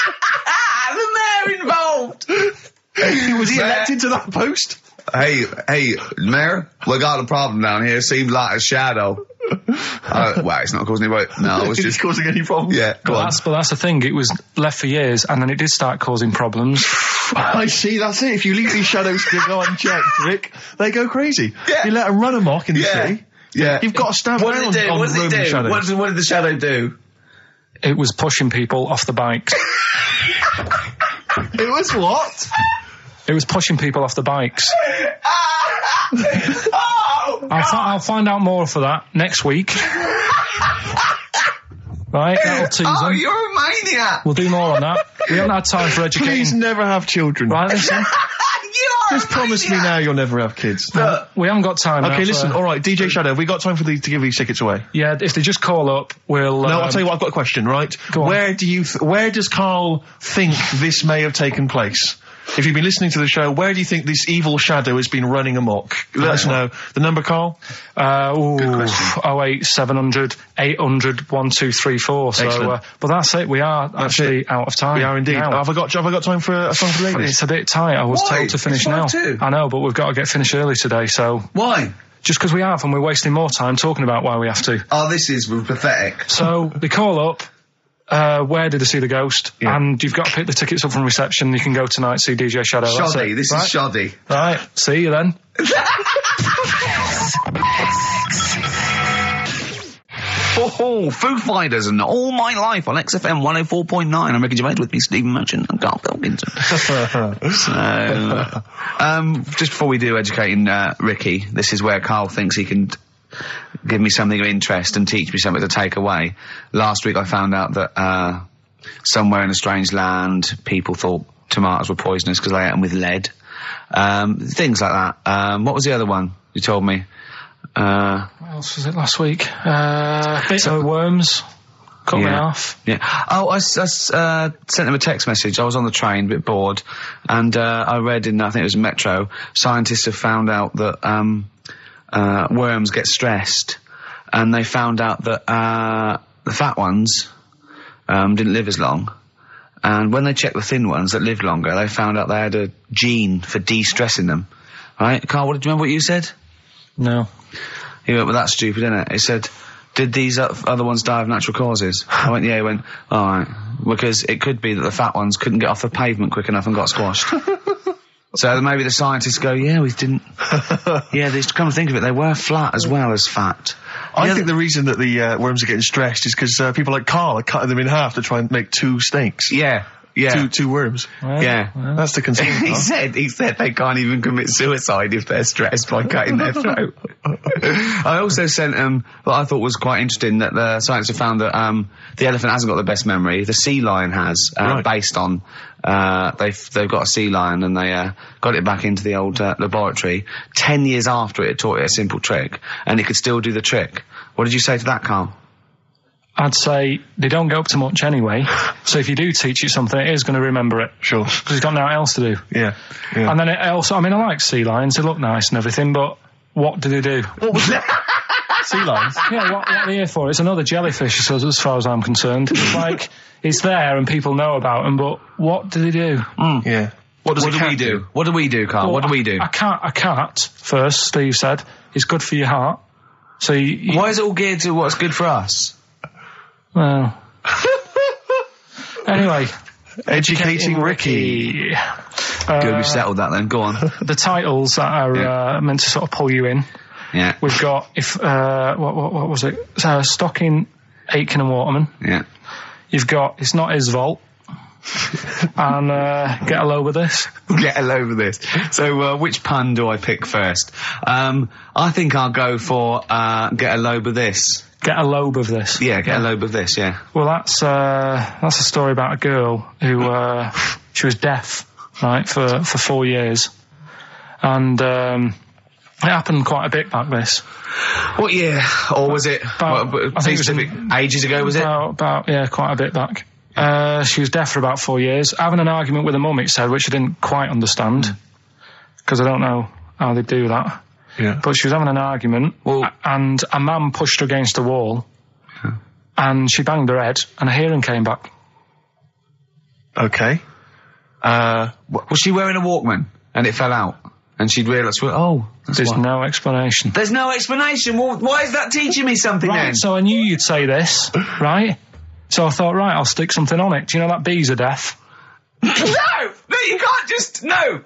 mayor involved. Was he elected to that post? Hey, mayor, we got a problem down here. Seems like a shadow. Well, it's not causing any. No, it's Is just it causing any problems? yeah. Go on. But that's the thing. It was left for years, and then it did start causing problems. I see, that's it. If you leave these shadows to go unchecked, Rick, they go crazy. Yeah. You let them run amok in the Yeah. city. Yeah. You've got to stand What around did it do? on What did it Roman do? shadows. What did the shadow do? It was pushing people off the bikes. It was what? It was pushing people off the bikes. Oh, I'll find out more for that next week. Right, that'll tease oh, them. you're a maniac. We'll do more on that. We haven't had time for educating. Please never have children. Right, listen. You are Just promise me now you'll never have kids. We haven't got time now. Okay, listen, for- alright, DJ Shadow, have we got time to give these tickets away? Yeah, if they just call up, we'll... No, I'll tell you what, I've got a question, right? Go on. Where does Carl think this may have taken place? If you've been listening to the show, where do you think this evil shadow has been running amok? Let us know. The number, Carl? Good question. 08700 800 1234. So, Excellent. but that's it. We are actually out of time. We are indeed. now. Have I got time for a song for the ladies? It's a bit tight. I was Why? told to finish It's now. 5:02. I know, but we've got to get finished early today. So Why? just because we have, and we're wasting more time talking about why we have to. Oh, this is pathetic. So they call up. Where did they see the ghost? Yeah. And you've got to pick the tickets up from reception. You can go tonight, see DJ Shadow. That's Shoddy. it. This Right? is shoddy. Right. See you then. Oh, Foo Fighters and All My Life on XFM 104.9. I'm Ricky Gervais, with me, Stephen Merchant and Carl Pilkington. So, just before we do educating Ricky, this is where Carl thinks he can give me something of interest and teach me something to take away. Last week I found out that somewhere in a strange land, people thought tomatoes were poisonous because they ate them with lead. Things like that. What was the other one you told me? What else was it last week? So worms. Cut me off. Yeah. Oh, I sent him a text message. I was on the train, a bit bored, and I read in, I think it was Metro, scientists have found out that worms get stressed, and they found out that the fat ones didn't live as long. And when they checked the thin ones that lived longer, they found out they had a gene for de-stressing them. Right? Carl, do you remember what you said? No. He went, well, that's stupid, isn't it? He said, did these other ones die of natural causes? I went, yeah. He went, all right. Because it could be that the fat ones couldn't get off the pavement quick enough and got squashed. So maybe the scientists go, yeah, we didn't. Yeah, they come to think of it, they were flat as well as fat. I think the reason that the worms are getting stressed is because people like Carl are cutting them in half to try and make two steaks. Yeah. Yeah. Two worms. Yeah. That's the concern. He said they can't even commit suicide if they're stressed by cutting their throat. I also sent what I thought was quite interesting, that the science have found that the elephant hasn't got the best memory. The sea lion has, based on they've got a sea lion, and they got it back into the old laboratory 10 years after it taught it a simple trick, and it could still do the trick. What did you say to that, Carl? I'd say they don't get up to much anyway, so if you do teach it something, it is going to remember it. Sure. Because it's got nothing else to do. Yeah. And then it also, I mean, I like sea lions, they look nice and everything, but what do they do? What was that? Sea lions? Yeah, what are they here for? It's another jellyfish, as far as I'm concerned. It's like, it's there and people know about them, but what do they do? Yeah. What do we do? What do we do, Carl? Well, what do we do? A cat, first, Steve said, is good for your heart. So why is it all geared to what's good for us? Well. Anyway. Educating Ricky. Good, we've settled that then. Go on. The titles that are meant to sort of pull you in. Yeah. We've got, what was it? Stocking, Aitken and Waterman. Yeah. You've got It's Not His Vault. And Get a Load with This. Get a load of this. So, which pun do I pick first? I think I'll go for Get a Load of This. Get a lobe of this. Yeah, get a lobe of this, yeah. Well, that's a story about a girl who, she was deaf, right, for 4 years. And, it happened quite a bit back this. What year? Or was it, I think it was ages ago, was it? Yeah, quite a bit back. She was deaf for about 4 years. Having an argument with her mum, it said, which I didn't quite understand. Because I don't know how they do that. Yeah. But she was having an argument, and a man pushed her against a wall, and she banged her head, and her hearing came back. Okay. Was she wearing a Walkman, and it fell out? And she'd realised, there's no explanation. There's no explanation? Well, why is that teaching me something then? So I knew you'd say this, right? So I thought, right, I'll stick something on it. Do you know that bees are deaf? No, you can't just, no.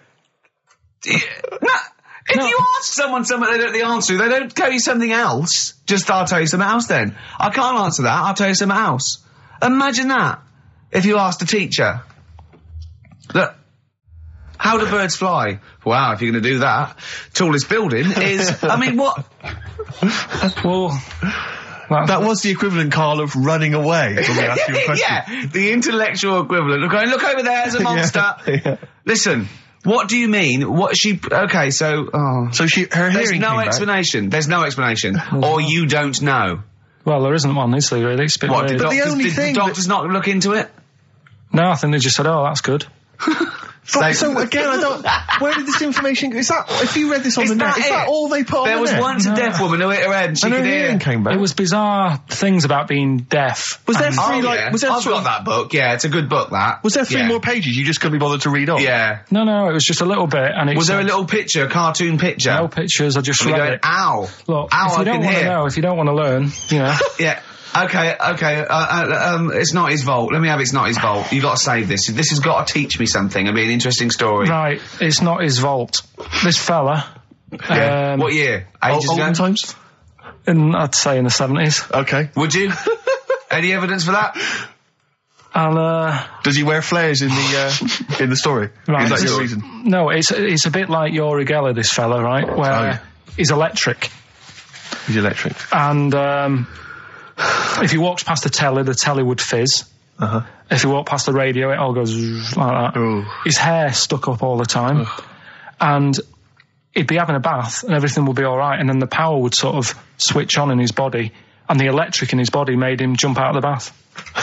If you ask someone something they don't know the answer to, they don't tell you something else. Just, I'll tell you something else then. I can't answer that, I'll tell you something else. Imagine that, if you asked a teacher. Look, how do birds fly? Wow, if you're going to do that, tallest building is, I mean, what? Well, that was the equivalent, Carl, of running away when we asked you a question. Yeah, the intellectual equivalent. Look over there, there's a monster. Yeah. Listen. What do you mean? What she? Okay, so her hearing. There's no explanation. There's no explanation, or you don't know. Well, there isn't one, is there? Really, it's a bit weird. Did the doctors not look into it? No, I think they just said, "Oh, that's good." So again, I don't. Where did this information? Is that if you read this on the net? Is that all they put on the net? There was once a deaf woman who hit her head and she could hear. Hearing came back. It was bizarre things about being deaf. Was there three I've got that book. Yeah, it's a good book. That was there three more pages you just couldn't be bothered to read on? Yeah. No, it was just a little bit. And was there a little picture, a cartoon picture? No pictures. I just read it. Ow! Look, ow! If you don't want to know, if you don't want to learn, you know. Yeah. Okay. It's Not His Vault. Let me have It's Not His Vault. You got to save this. This has got to teach me something. It'll be an interesting story. Right. It's Not His Vault. This fella. Yeah. What year? Ages ago? Olden times? I'd say in the 70s. Okay. Would you? Any evidence for that? And does he wear flares in the story? Right. Is that your reason? No, it's a bit like Uri Geller, this fella, right? Where he's electric. He's electric. And if he walks past the telly would fizz. If he walked past the radio, it all goes like that. Ooh. His hair stuck up all the time. And he'd be having a bath and everything would be all right, and then the power would sort of switch on in his body, and the electric in his body made him jump out of the bath.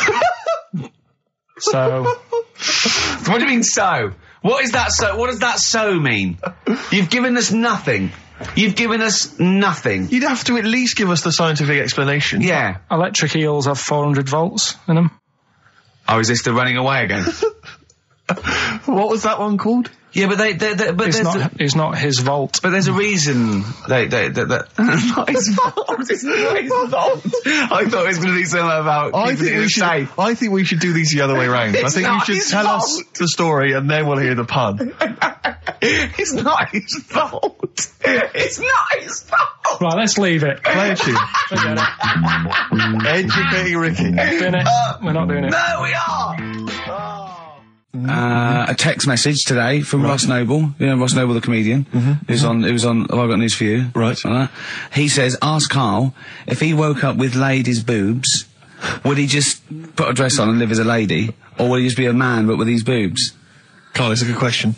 So... What do you mean so? What is that so? What does that so mean? You've given us nothing. You've given us nothing. You'd have to at least give us the scientific explanation. Yeah. Electric eels have 400 volts in them. Oh, is this the running away again? What was that one called? Yeah, but it's not his vault. But there's a reason not his fault. It's not his fault. I thought it was going to be something about I think we should do these the other way around. I think you should tell us the story and then we'll hear the pun. It's not his fault. It's not his fault. Right, let's leave it. Play a tune. Forget it. Educating Ricky. We're not doing it. No, we are. a text message today from Ross Noble. You know Ross Noble, the comedian, who's on. Have I got news for you? Right. He says, ask Carl if he woke up with ladies' boobs, would he just put a dress on and live as a lady, or would he just be a man but with his boobs? Carl, it's a good question.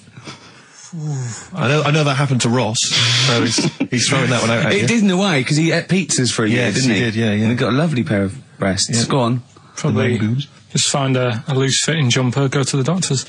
I know that happened to Ross, so he's throwing that one out at you. It did in a way, because he ate pizzas for a year, didn't he? Yes, he did, yeah. And he got a lovely pair of breasts. Yeah. Go on. Probably just find a loose-fitting jumper, go to the doctor's.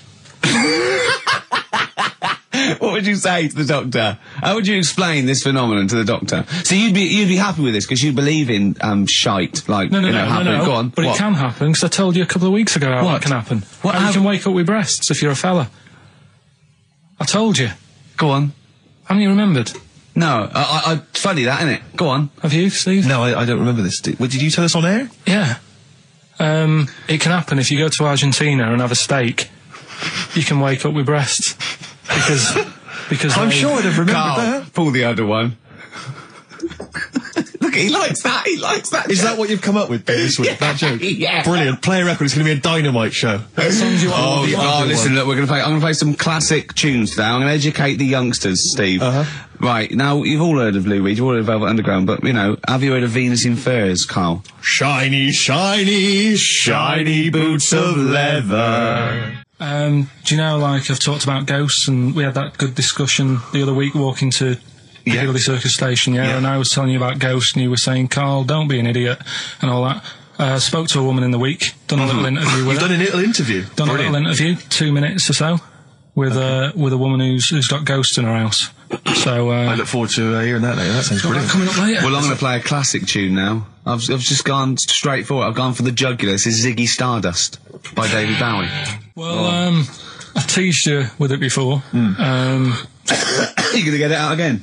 What would you say to the doctor? How would you explain this phenomenon to the doctor? So you'd be happy with this because you believe in shite, like No. happening. Go on. But What? it can happen, because I told you a couple of weeks ago how What? that can happen. What? How How- you can wake up with breasts if you're a fella. I told you. Go on. Haven't you remembered? No, it's funny that, isn't it? Go on. Have you, Steve? No, I don't remember this. Did you tell us on air? Yeah. It can happen if you go to Argentina and have a steak. You can wake up with breasts. Because I'm sure I'd have remembered Carl, that. pull the other one. Look, he likes that. He likes that. Is that what you've come up with this week? That joke? Yeah. Brilliant. Play a record. It's going to be a dynamite show. Listen, look, I'm going to play some classic tunes today. I'm going to educate the youngsters, Steve. Right, now, you've all heard of Lou Reed, you've all heard of Velvet Underground, but, have you heard of Venus in Furs, Carl? Shiny, shiny, shiny boots of leather. do you know, like, I've talked about ghosts, and we had that good discussion the other week walking to Piccadilly Circus Station, and I was telling you about ghosts, and you were saying, Carl, don't be an idiot, and all that. Spoke to a woman in the week, done a little interview with You've her. done a little interview? Done a little interview, 2 minutes or so, with a woman who's got ghosts in her house. So, I look forward to hearing that later. That sounds brilliant. coming up later. Well, I'm going to play a classic tune now. I've just gone straight for it. I've gone for the jugular. This is Ziggy Stardust by David Bowie. Well, I teased you with it before. You're going to get it out again?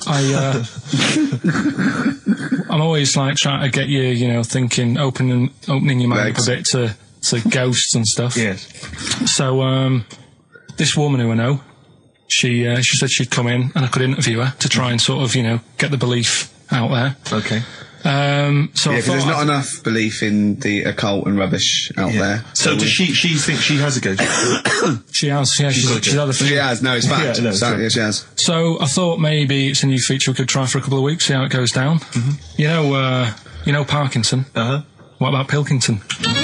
I'm always like trying to get you, thinking, opening your mind up a bit to ghosts and stuff. Yes. So, this woman who I know, she said she'd come in and I could interview her to try and sort of, get the belief out there. Okay. So I Because thought there's not enough belief in the occult and rubbish out there. So does she think she has a ghost? she has, yeah, she's had a few. She has, no, it's fact. Yeah, no, Sorry, sure. she has. So I thought maybe it's a new feature we could try for a couple of weeks, see how it goes down. You know Parkinson. What about Pilkington?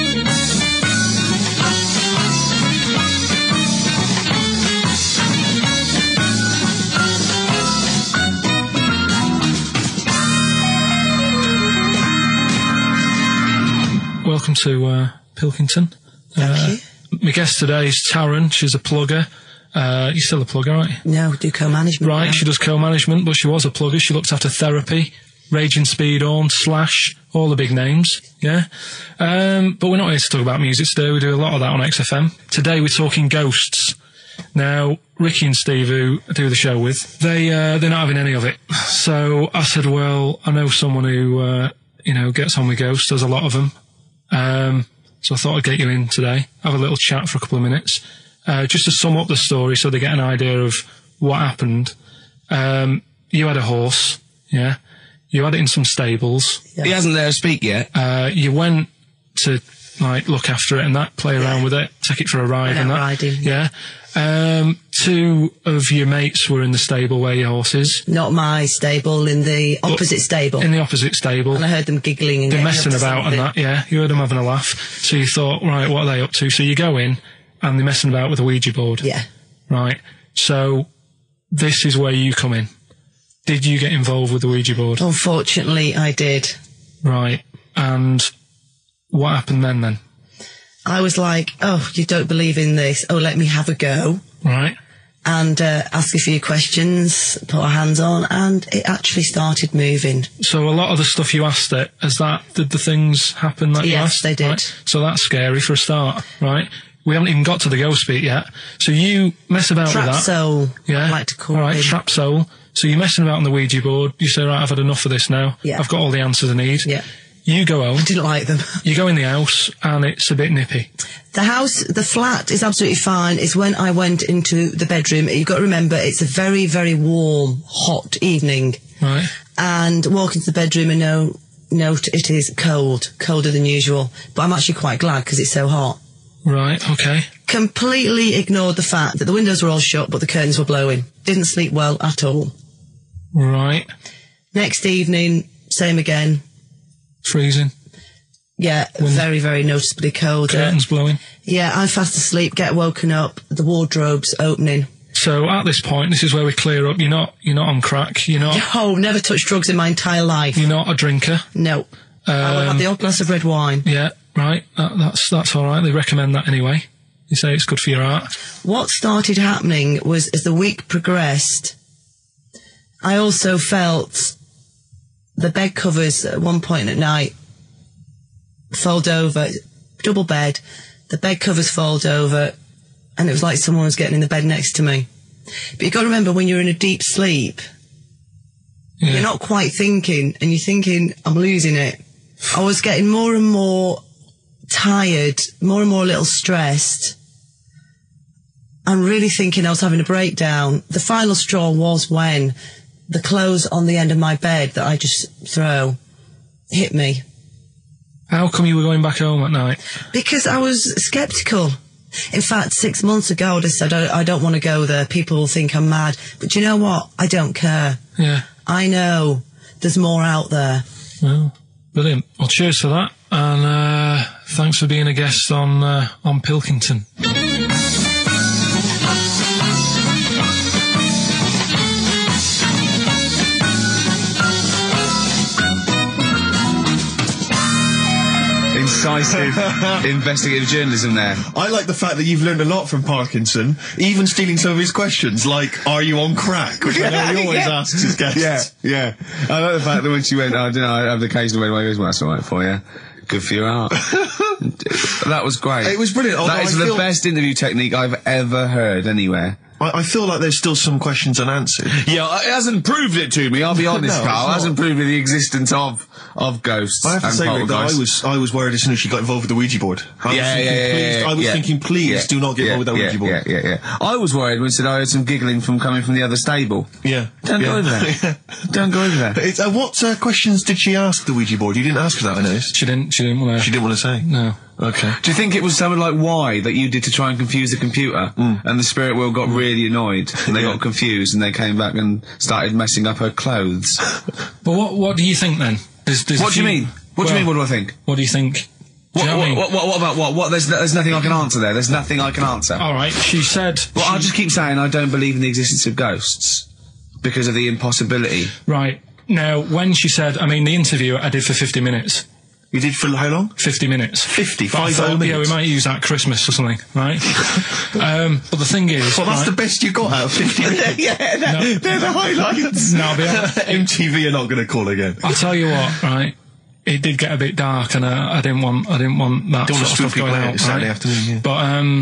Welcome to Pilkington. Thank you. My guest today is Taryn. She's a plugger. You're still a plugger, aren't you? No, do co-management. Right, now. she does co-management, but she was a plugger. She looked after Therapy, Raging Speed On, Slash, all the big names, yeah? But we're not here to talk about music today. We do a lot of that on XFM. Today we're talking ghosts. Now, Ricky and Steve, who I do the show with, they're not having any of it. So I said, well, I know someone who, gets on with ghosts. There's a lot of them. So I thought I'd get you in today, have a little chat for a couple of minutes, just to sum up the story so they get an idea of what happened. You had a horse, yeah? You had it in some stables. Yeah. He hasn't let her speak yet. You went to, look after it and that, play around with it, take it for a ride Went and out that. riding, Yeah. Two of your mates were in the stable where your horse is. Not my stable, in the opposite stable. In the opposite stable. And I heard them giggling and They're getting messing up to about and something. that, yeah. You heard them having a laugh. So you thought, right, what are they up to? So you go in and they're messing about with a Ouija board. Yeah. Right. So this is where you come in. Did you get involved with the Ouija board? Unfortunately, I did. Right. And what happened then? I was like, oh, you don't believe in this. Oh, let me have a go. Right. And ask a few questions, put our hands on, and it actually started moving. So a lot of the stuff you asked it, did the things happen that you Yes, asked? they did. Right? So that's scary for a start, right? We haven't even got to the ghost bit yet. So you mess about Trap with that. soul, Yeah. I like to call All right, him. trap soul. So you're messing about on the Ouija board. You say, right, I've had enough of this now. Yeah. I've got all the answers I need. Yeah. You go home. Didn't like them. You go in the house and it's a bit nippy. The flat is absolutely fine. It's when I went into the bedroom. You've got to remember, it's a very, very warm, hot evening. Right. And walk into the bedroom and note it is cold, colder than usual. But I'm actually quite glad because it's so hot. Right, okay. Completely ignored the fact that the windows were all shut, but the curtains were blowing. Didn't sleep well at all. Right. Next evening, same again. Freezing. Yeah, very, very noticeably cold. Curtains blowing. Yeah, I'm fast asleep, get woken up, the wardrobe's opening. So at this point, this is where we clear up. You're not on crack. You're not. Oh, never touched drugs in my entire life. You're not a drinker. No. I would have the odd glass of red wine. Yeah, right. That's all right. They recommend that anyway. They say it's good for your heart. What started happening was, as the week progressed, I also felt the bed covers at one point at night fold over, double bed, the bed covers fold over, and it was like someone was getting in the bed next to me. But you've got to remember, when you're in a deep sleep, you're not quite thinking, and you're thinking, I'm losing it. I was getting more and more tired, more and more a little stressed. I'm really thinking I was having a breakdown. The final straw was when the clothes on the end of my bed that I just throw hit me. How come you were going back home at night? Because I was sceptical. In fact, 6 months ago, I would have said, I don't want to go there. People will think I'm mad. But you know what? I don't care. Yeah. I know there's more out there. Well, brilliant. Well, cheers for that. And thanks for being a guest on Pilkington. Incisive investigative journalism there. I like the fact that you've learned a lot from Parkinson, even stealing some of his questions, like, are you on crack? Which I know he always asks his guests. Yeah. I like the fact that when she went, I don't know, I have the occasional way, well, that's all right for you. Good for your heart. That was great. It was brilliant. That is the best interview technique I've ever heard anywhere. I feel like there's still some questions unanswered. Yeah, it hasn't proved it to me, I'll be honest, No, Carl. It it's hasn't proved the existence of ghosts. I have to and say, Rick, that poltergeists. I was worried as soon as she got involved with the Ouija board. I was thinking, please do not get involved with that Ouija board. Yeah. I was worried when she said I heard some giggling coming from the other stable. Yeah. Don't go over there. Don't go over there. What questions did she ask the Ouija board? You didn't ask her that, I noticed. She didn't want to. She didn't want to say? No. Okay. Do you think it was something like why that you did to try and confuse the computer, and the spirit world got really annoyed, and they got confused, and they came back and started messing up her clothes? But what do you think then? What do you mean? What do you mean? What do I think? What do you think? Do you know what I mean? What about what? What? There's nothing I can answer there. There's nothing I can answer. All right. She said. Well, I'll just keep saying I don't believe in the existence of ghosts because of the impossibility. Right. Now, when she said, I mean, the interview I did for 50 minutes. You did for how long? 50 minutes. 50? But I thought, yeah, we might use that at Christmas or something, right? But the thing is... Well, that's the best you got out of 50 minutes. They're the highlights. No, I'll be honest. MTV are not going to call again. I'll tell you what, right? It did get a bit dark, and I didn't want that sort of stuff going out. Saturday afternoon, yeah. But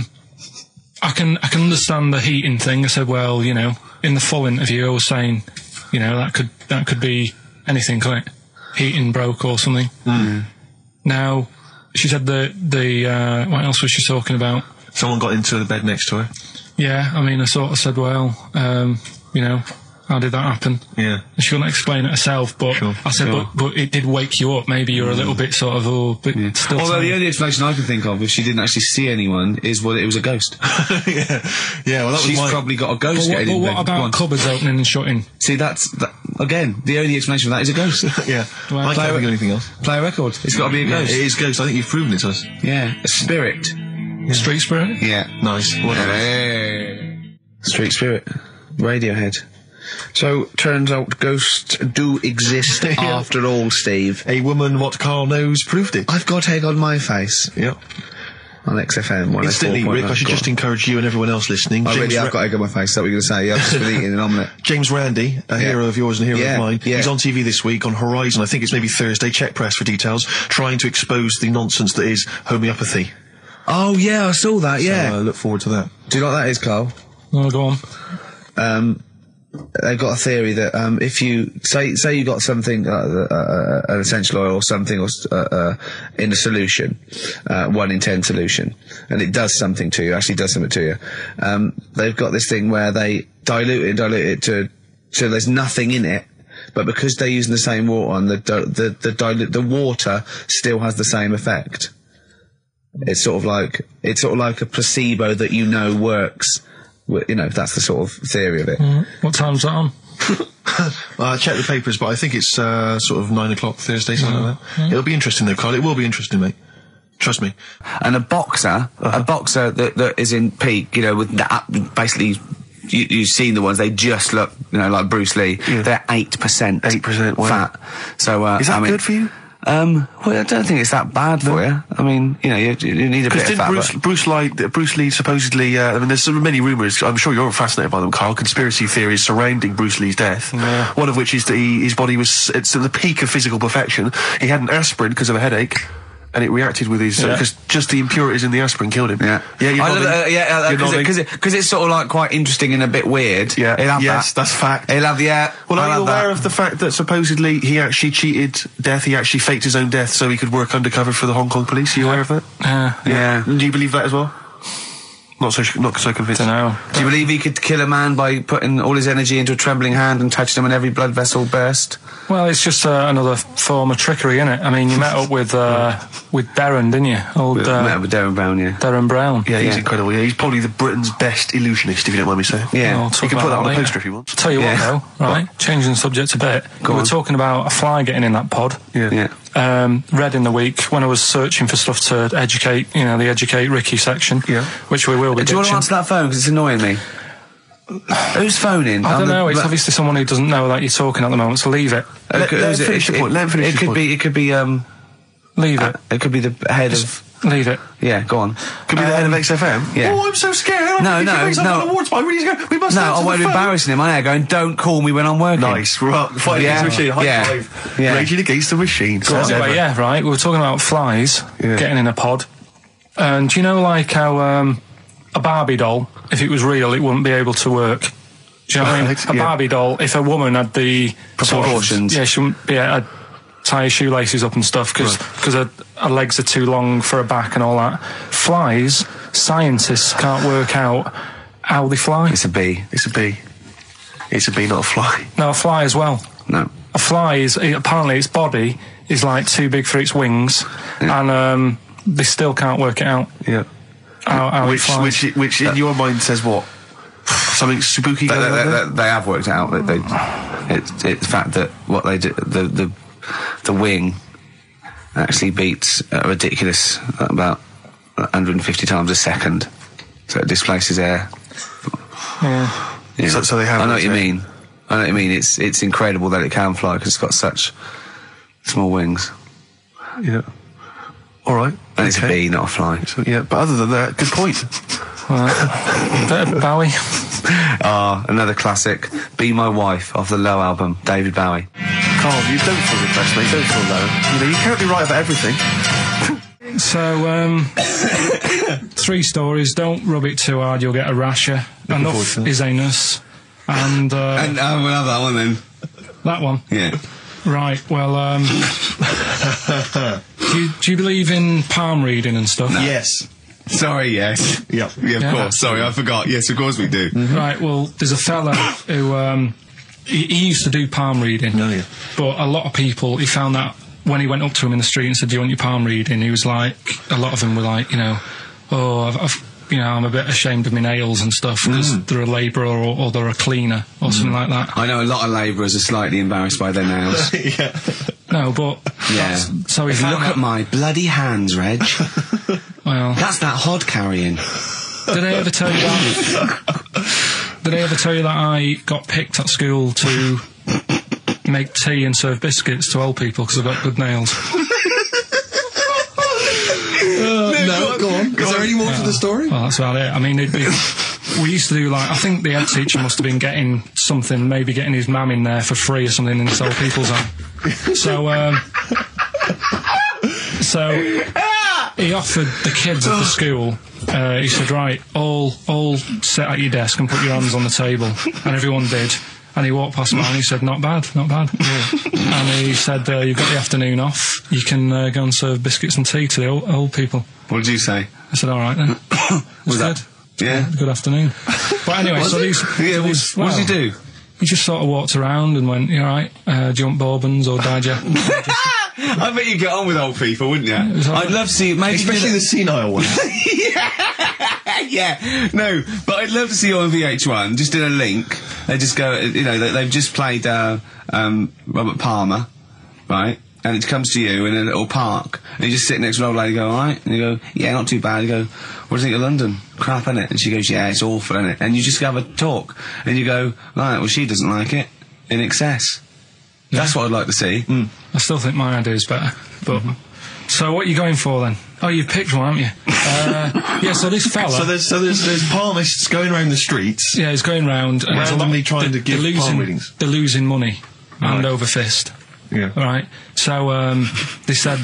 I can understand the heating thing. I said, well, you know, in the full interview, I was saying, you know, that could be anything, couldn't it? Heating broke or something. Now, she said what else was she talking about? Someone got into the bed next to her. Yeah, I mean, I sort of said, well, you know, how did that happen? Yeah. She couldn't explain it herself, but I said, but it did wake you up. Maybe you're a little bit sort of, still. Although the only explanation I can think of, if she didn't actually see anyone, is it was a ghost. Yeah, well, that She's probably got a ghost getting in But bed. what about cupboards opening and shutting? See, again, the only explanation for that is a ghost. Yeah. Well, I can't think of anything else. Play a record. It's got to be a ghost. It is ghost. I think you've proven it to us. Yeah, a spirit. Street spirit? Yeah. Nice. Hey. Street spirit. Radiohead. So, turns out ghosts do exist after all, Steve. A woman what Carl knows proved it. I've got egg on my face. Yeah. On XFM. Instantly, Rick, I should just encourage you and everyone else listening. I really have got egg on my face. Is that what you're going to say? Yeah, I've just been eating an omelette. James Randi, a hero of yours and a hero of mine. Yeah. He's on TV this week on Horizon. I think it's maybe Thursday. Check press for details. Trying to expose the nonsense that is homeopathy. Oh, yeah, I saw that, yeah. So, look forward to that. Do you know what that is, Carl? Oh, go on. They've got a theory that if you say you got something an essential oil or something in a solution, 1 in 10 solution, and it does something to you, actually does something to you, they've got this thing where they dilute it to there's nothing in it, but because they're using the same water, and the water still has the same effect. It's sort of like a placebo that you know works. You know, that's the sort of theory of it. What time's that on? I checked the papers, but I think it's sort of 9 o'clock Thursday, something like that. It'll be interesting though, Carl. It will be interesting, mate. Trust me. And a boxer that is in peak, you know, with that, basically, you've seen the ones, they just look, you know, like Bruce Lee. Yeah. They're 8%. 8%, wow. Fat. So, is that good for you? Well, I don't think it's that bad for you. I mean, you know, you need a bit of fat. Bruce Lee supposedly, I mean, there's many rumours, I'm sure you're fascinated by them, Carl, conspiracy theories surrounding Bruce Lee's death. Yeah. One of which is that his body was, it's at the peak of physical perfection. He had an aspirin because of a headache. And it reacted with his, because just the impurities in the aspirin killed him. Yeah. Yeah, because it's sort of like quite interesting and a bit weird. Yeah. Yes, that's fact. He'll have Well, are you aware of the fact that supposedly he actually cheated death? He actually faked his own death so he could work undercover for the Hong Kong police? Are you aware of that? Yeah. Do you believe that as well? Not so convinced. I don't know. Do you believe he could kill a man by putting all his energy into a trembling hand and touching him and every blood vessel burst? Well, it's just another form of trickery, isn't it? I mean, you met up with Darren, didn't you? Met up with Darren Brown, yeah. Darren Brown. Yeah, he's incredible. Yeah, he's probably the Britain's best illusionist, if you don't mind me saying. Yeah. Well, you can put that on a poster if you want. Tell you what, though, right? Changing the subject a bit. We were talking about a fly getting in that pod. Yeah. Read in the week when I was searching for stuff to educate, you know, the Educate Ricky section, which we will be. Do you want to answer that phone because it's annoying me? Who's phoning? I don't know. It's obviously someone who doesn't know that you're talking at the moment. So leave it. Let him finish the point. It could be. Leave it. It could be the head of. Leave it. Yeah, go on. Could be the head of XFM. Yeah. Oh, I'm so scared. No. We must I won't be embarrassing him on air going, don't call me when I'm working. Nice. We're up. Fighting against the machine. High five. Yeah. Raging against the machine. So anyway, right. We were talking about flies getting in a pod. And do you know, like how a Barbie doll, if it was real, it wouldn't be able to work? Do you know what I mean? A Barbie doll, if a woman had the proportions, she wouldn't be able to tie her shoelaces up and stuff because her legs are too long for her back and all that. Flies, scientists can't work out how they fly. It's a bee. It's a bee, not a fly. No, a fly as well. No. A fly is, apparently its body is like too big for its wings, and they still can't work it out. Yeah. How it flies. Which in your mind says what? Something spooky going on? They have worked out that it's the fact that what they do, the wing actually beats a ridiculous about 150 times a second, so it displaces air. Yeah. So they have. I know what you mean. It's incredible that it can fly because it's got such small wings. Yeah. All right. And it's a bee, not a fly. So, yeah, but other than that, good point. Bowie. Another classic. Be My Wife off the Low album, David Bowie. Carl, you don't feel depressed, mate. Don't feel low. You know, you can't be right about everything. So, 3 stories. Don't rub it too hard, you'll get a rasher. Enough is anus. And we'll have that one then. That one? Yeah. Right, well, do you believe in palm reading and stuff? No. Yes. Sorry, yes. Yep. Yeah, of course. Sorry, I forgot. Yes, of course we do. Mm-hmm. Right, well, there's a fella who, he used to do palm reading. Oh, yeah. But a lot of people, he found that when he went up to him in the street and said, do you want your palm reading? He was like, a lot of them were like, you know, I'm a bit ashamed of my nails and stuff because they're a labourer or they're a cleaner or something like that. I know a lot of labourers are slightly embarrassed by their nails. Yeah. No, but... Yeah. So if you look at my bloody hands, Reg, well... That's that hod carrying. Did I ever tell you that? Did I ever tell you that I got picked at school to make tea and serve biscuits to old people because I've got good nails? No, go on. Is there any more to the story? Well, that's about it. I mean, we used to do, like, I think the head teacher must have been getting something, maybe getting his mum in there for free or something in this old people's home. So he offered the kids at the school, he said, right, all sit at your desk and put your hands on the table. And everyone did. And he walked past mine and he said, not bad. Yeah. And he said, you've got the afternoon off. You can go and serve biscuits and tea to the old people. What did you say? I said, all right then. Was that? Yeah. Good afternoon. But anyway, what did he do? He just sort of walked around and went, you all right? Do you want bourbons or digest? I bet you'd get on with old people, wouldn't you? I'd love to see maybe Especially the senile ones. yeah, no, but I'd love to see you on VH1, just in a link. They just go, they've just played Robert Palmer, right? And it comes to you in a little park, and you just sit next to an old lady and go, alright? And you go, yeah, not too bad. You go, what do you think of London? Crap, innit? And she goes, yeah, it's awful, innit? And you just have a talk, and you go, right, well, she doesn't like it, in excess. Yeah. That's what I'd like to see. I still think my idea is better, but... So what are you going for then? Oh, you've picked one, haven't you? Yeah, so this fella... So there's palmists going around the streets. Yeah, he's going round... and randomly trying to give palm readings. They're losing money, hand over fist. Yeah. Right. So they said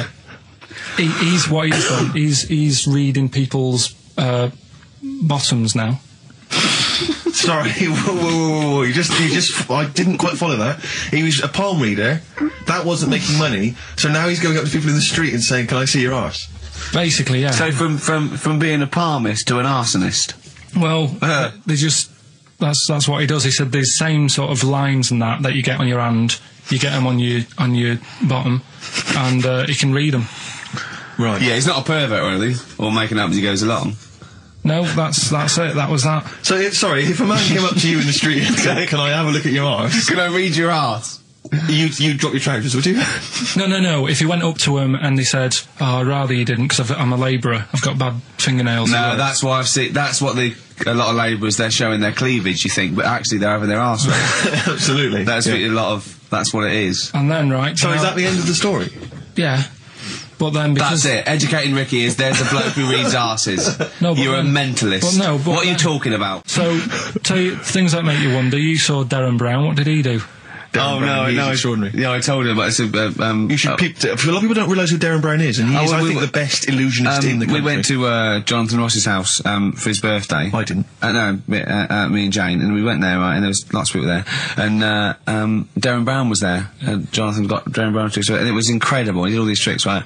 he's what he's done. He's reading people's bottoms now. Sorry, whoa. You just I didn't quite follow that. He was a palm reader. That wasn't making money. So now he's going up to people in the street and saying, "Can I see your arse?" Basically, yeah. So from being a palmist to an arsonist. Well, they just that's what he does. He said these same sort of lines and that you get on your hand. You get them on your bottom, and he can read them. Right. Yeah, he's not a pervert or anything, or making up as he goes along. No, that's it. That was that. So, sorry, if a man came up to you in the street and said, "Can I have a look at your arse? Can I read your arse?" You'd drop your trousers, would you? No. If he went up to him and he said, "Oh, I'd rather you didn't, because I'm a labourer. I've got bad fingernails." No, that's why I've seen. That's what a lot of labourers, they're showing their cleavage. You think, but actually they're having their arse read. Absolutely. That's that's what it is. And then So is that the end of the story? Yeah. But then because... That's it. Educating Ricky is there's a bloke who reads arses. No, but you're a mentalist. What are you talking about? So, tell you things that make you wonder. You saw Derren Brown. What did he do? Darren Brown, he's extraordinary. Yeah, I told him, but it's you should peep. A lot of people don't realise who Derren Brown is, and he is, I think, the best illusionist in the country. We went to Jonathan Ross's house for his birthday. I didn't. No, me and Jane, and we went there, right, and there was lots of people there, and Derren Brown was there. Jonathan got Derren Brown tricks, and it was incredible. He did all these tricks, right?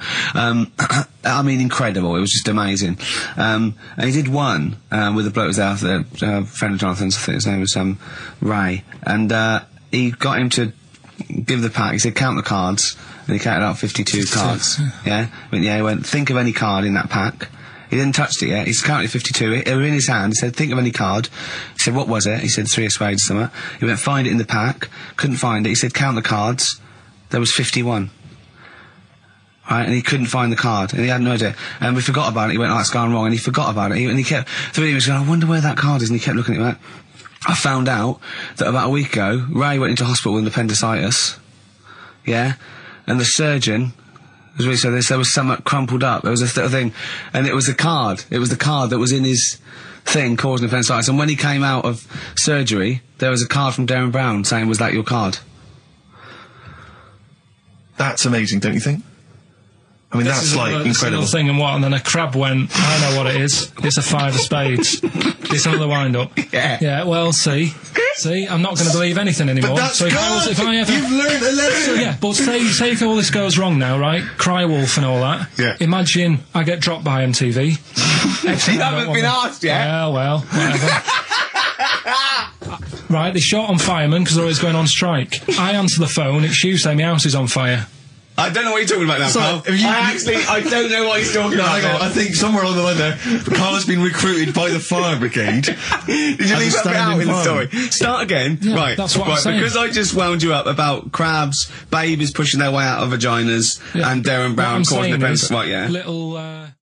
I mean, incredible. It was just amazing. And he did one with a bloke who was there, a friend of Jonathan's. I think his name was Ray, and he got him to give the pack. He said, count the cards, and he counted out 52 cards. Yeah? He went, think of any card in that pack. He didn't touch it yet. He's counted 52. It was in his hand. He said, think of any card. He said, what was it? He said, 3 of spades or something. He went, find it in the pack. Couldn't find it. He said, count the cards. There was 51. Right, and he couldn't find the card, and he had no idea. And we forgot about it. He went, oh, it's gone wrong, and he forgot about it. And he kept, he was going, I wonder where that card is, and he kept looking at it. Like, I found out that about a week ago, Ray went into hospital with appendicitis. Yeah? And the surgeon was really sorry. There was something crumpled up. There was a thing. And it was the card. It was the card that was in his thing causing appendicitis. And when he came out of surgery, there was a card from Derren Brown saying, was that your card? That's amazing, don't you think? I mean, that's like incredible. Thing and then a crab went, I know what it is. It's a 5 of spades. It's another wind-up. Yeah, well, see, I'm not going to believe anything anymore. But that's so good. If I ever... You've learned a lesson. Yeah, but say if all this goes wrong now, right? Cry Wolf and all that. Yeah. Imagine I get dropped by MTV. You haven't been asked yet. Yeah, well, whatever. Right, they shot on firemen because they're always going on strike. I answer the phone, it's you saying my house is on fire. I don't know what you're talking about now, pal. I don't know what he's talking about. Hang on, I think somewhere along the line there, Carl has been recruited by the fire brigade. Did you leave that bit out in the story? Start again. Yeah, right. That's what I'm saying. Because I just wound you up about crabs, babies pushing their way out of vaginas, and Derren Brown causing the pencil. Right, yeah. Little,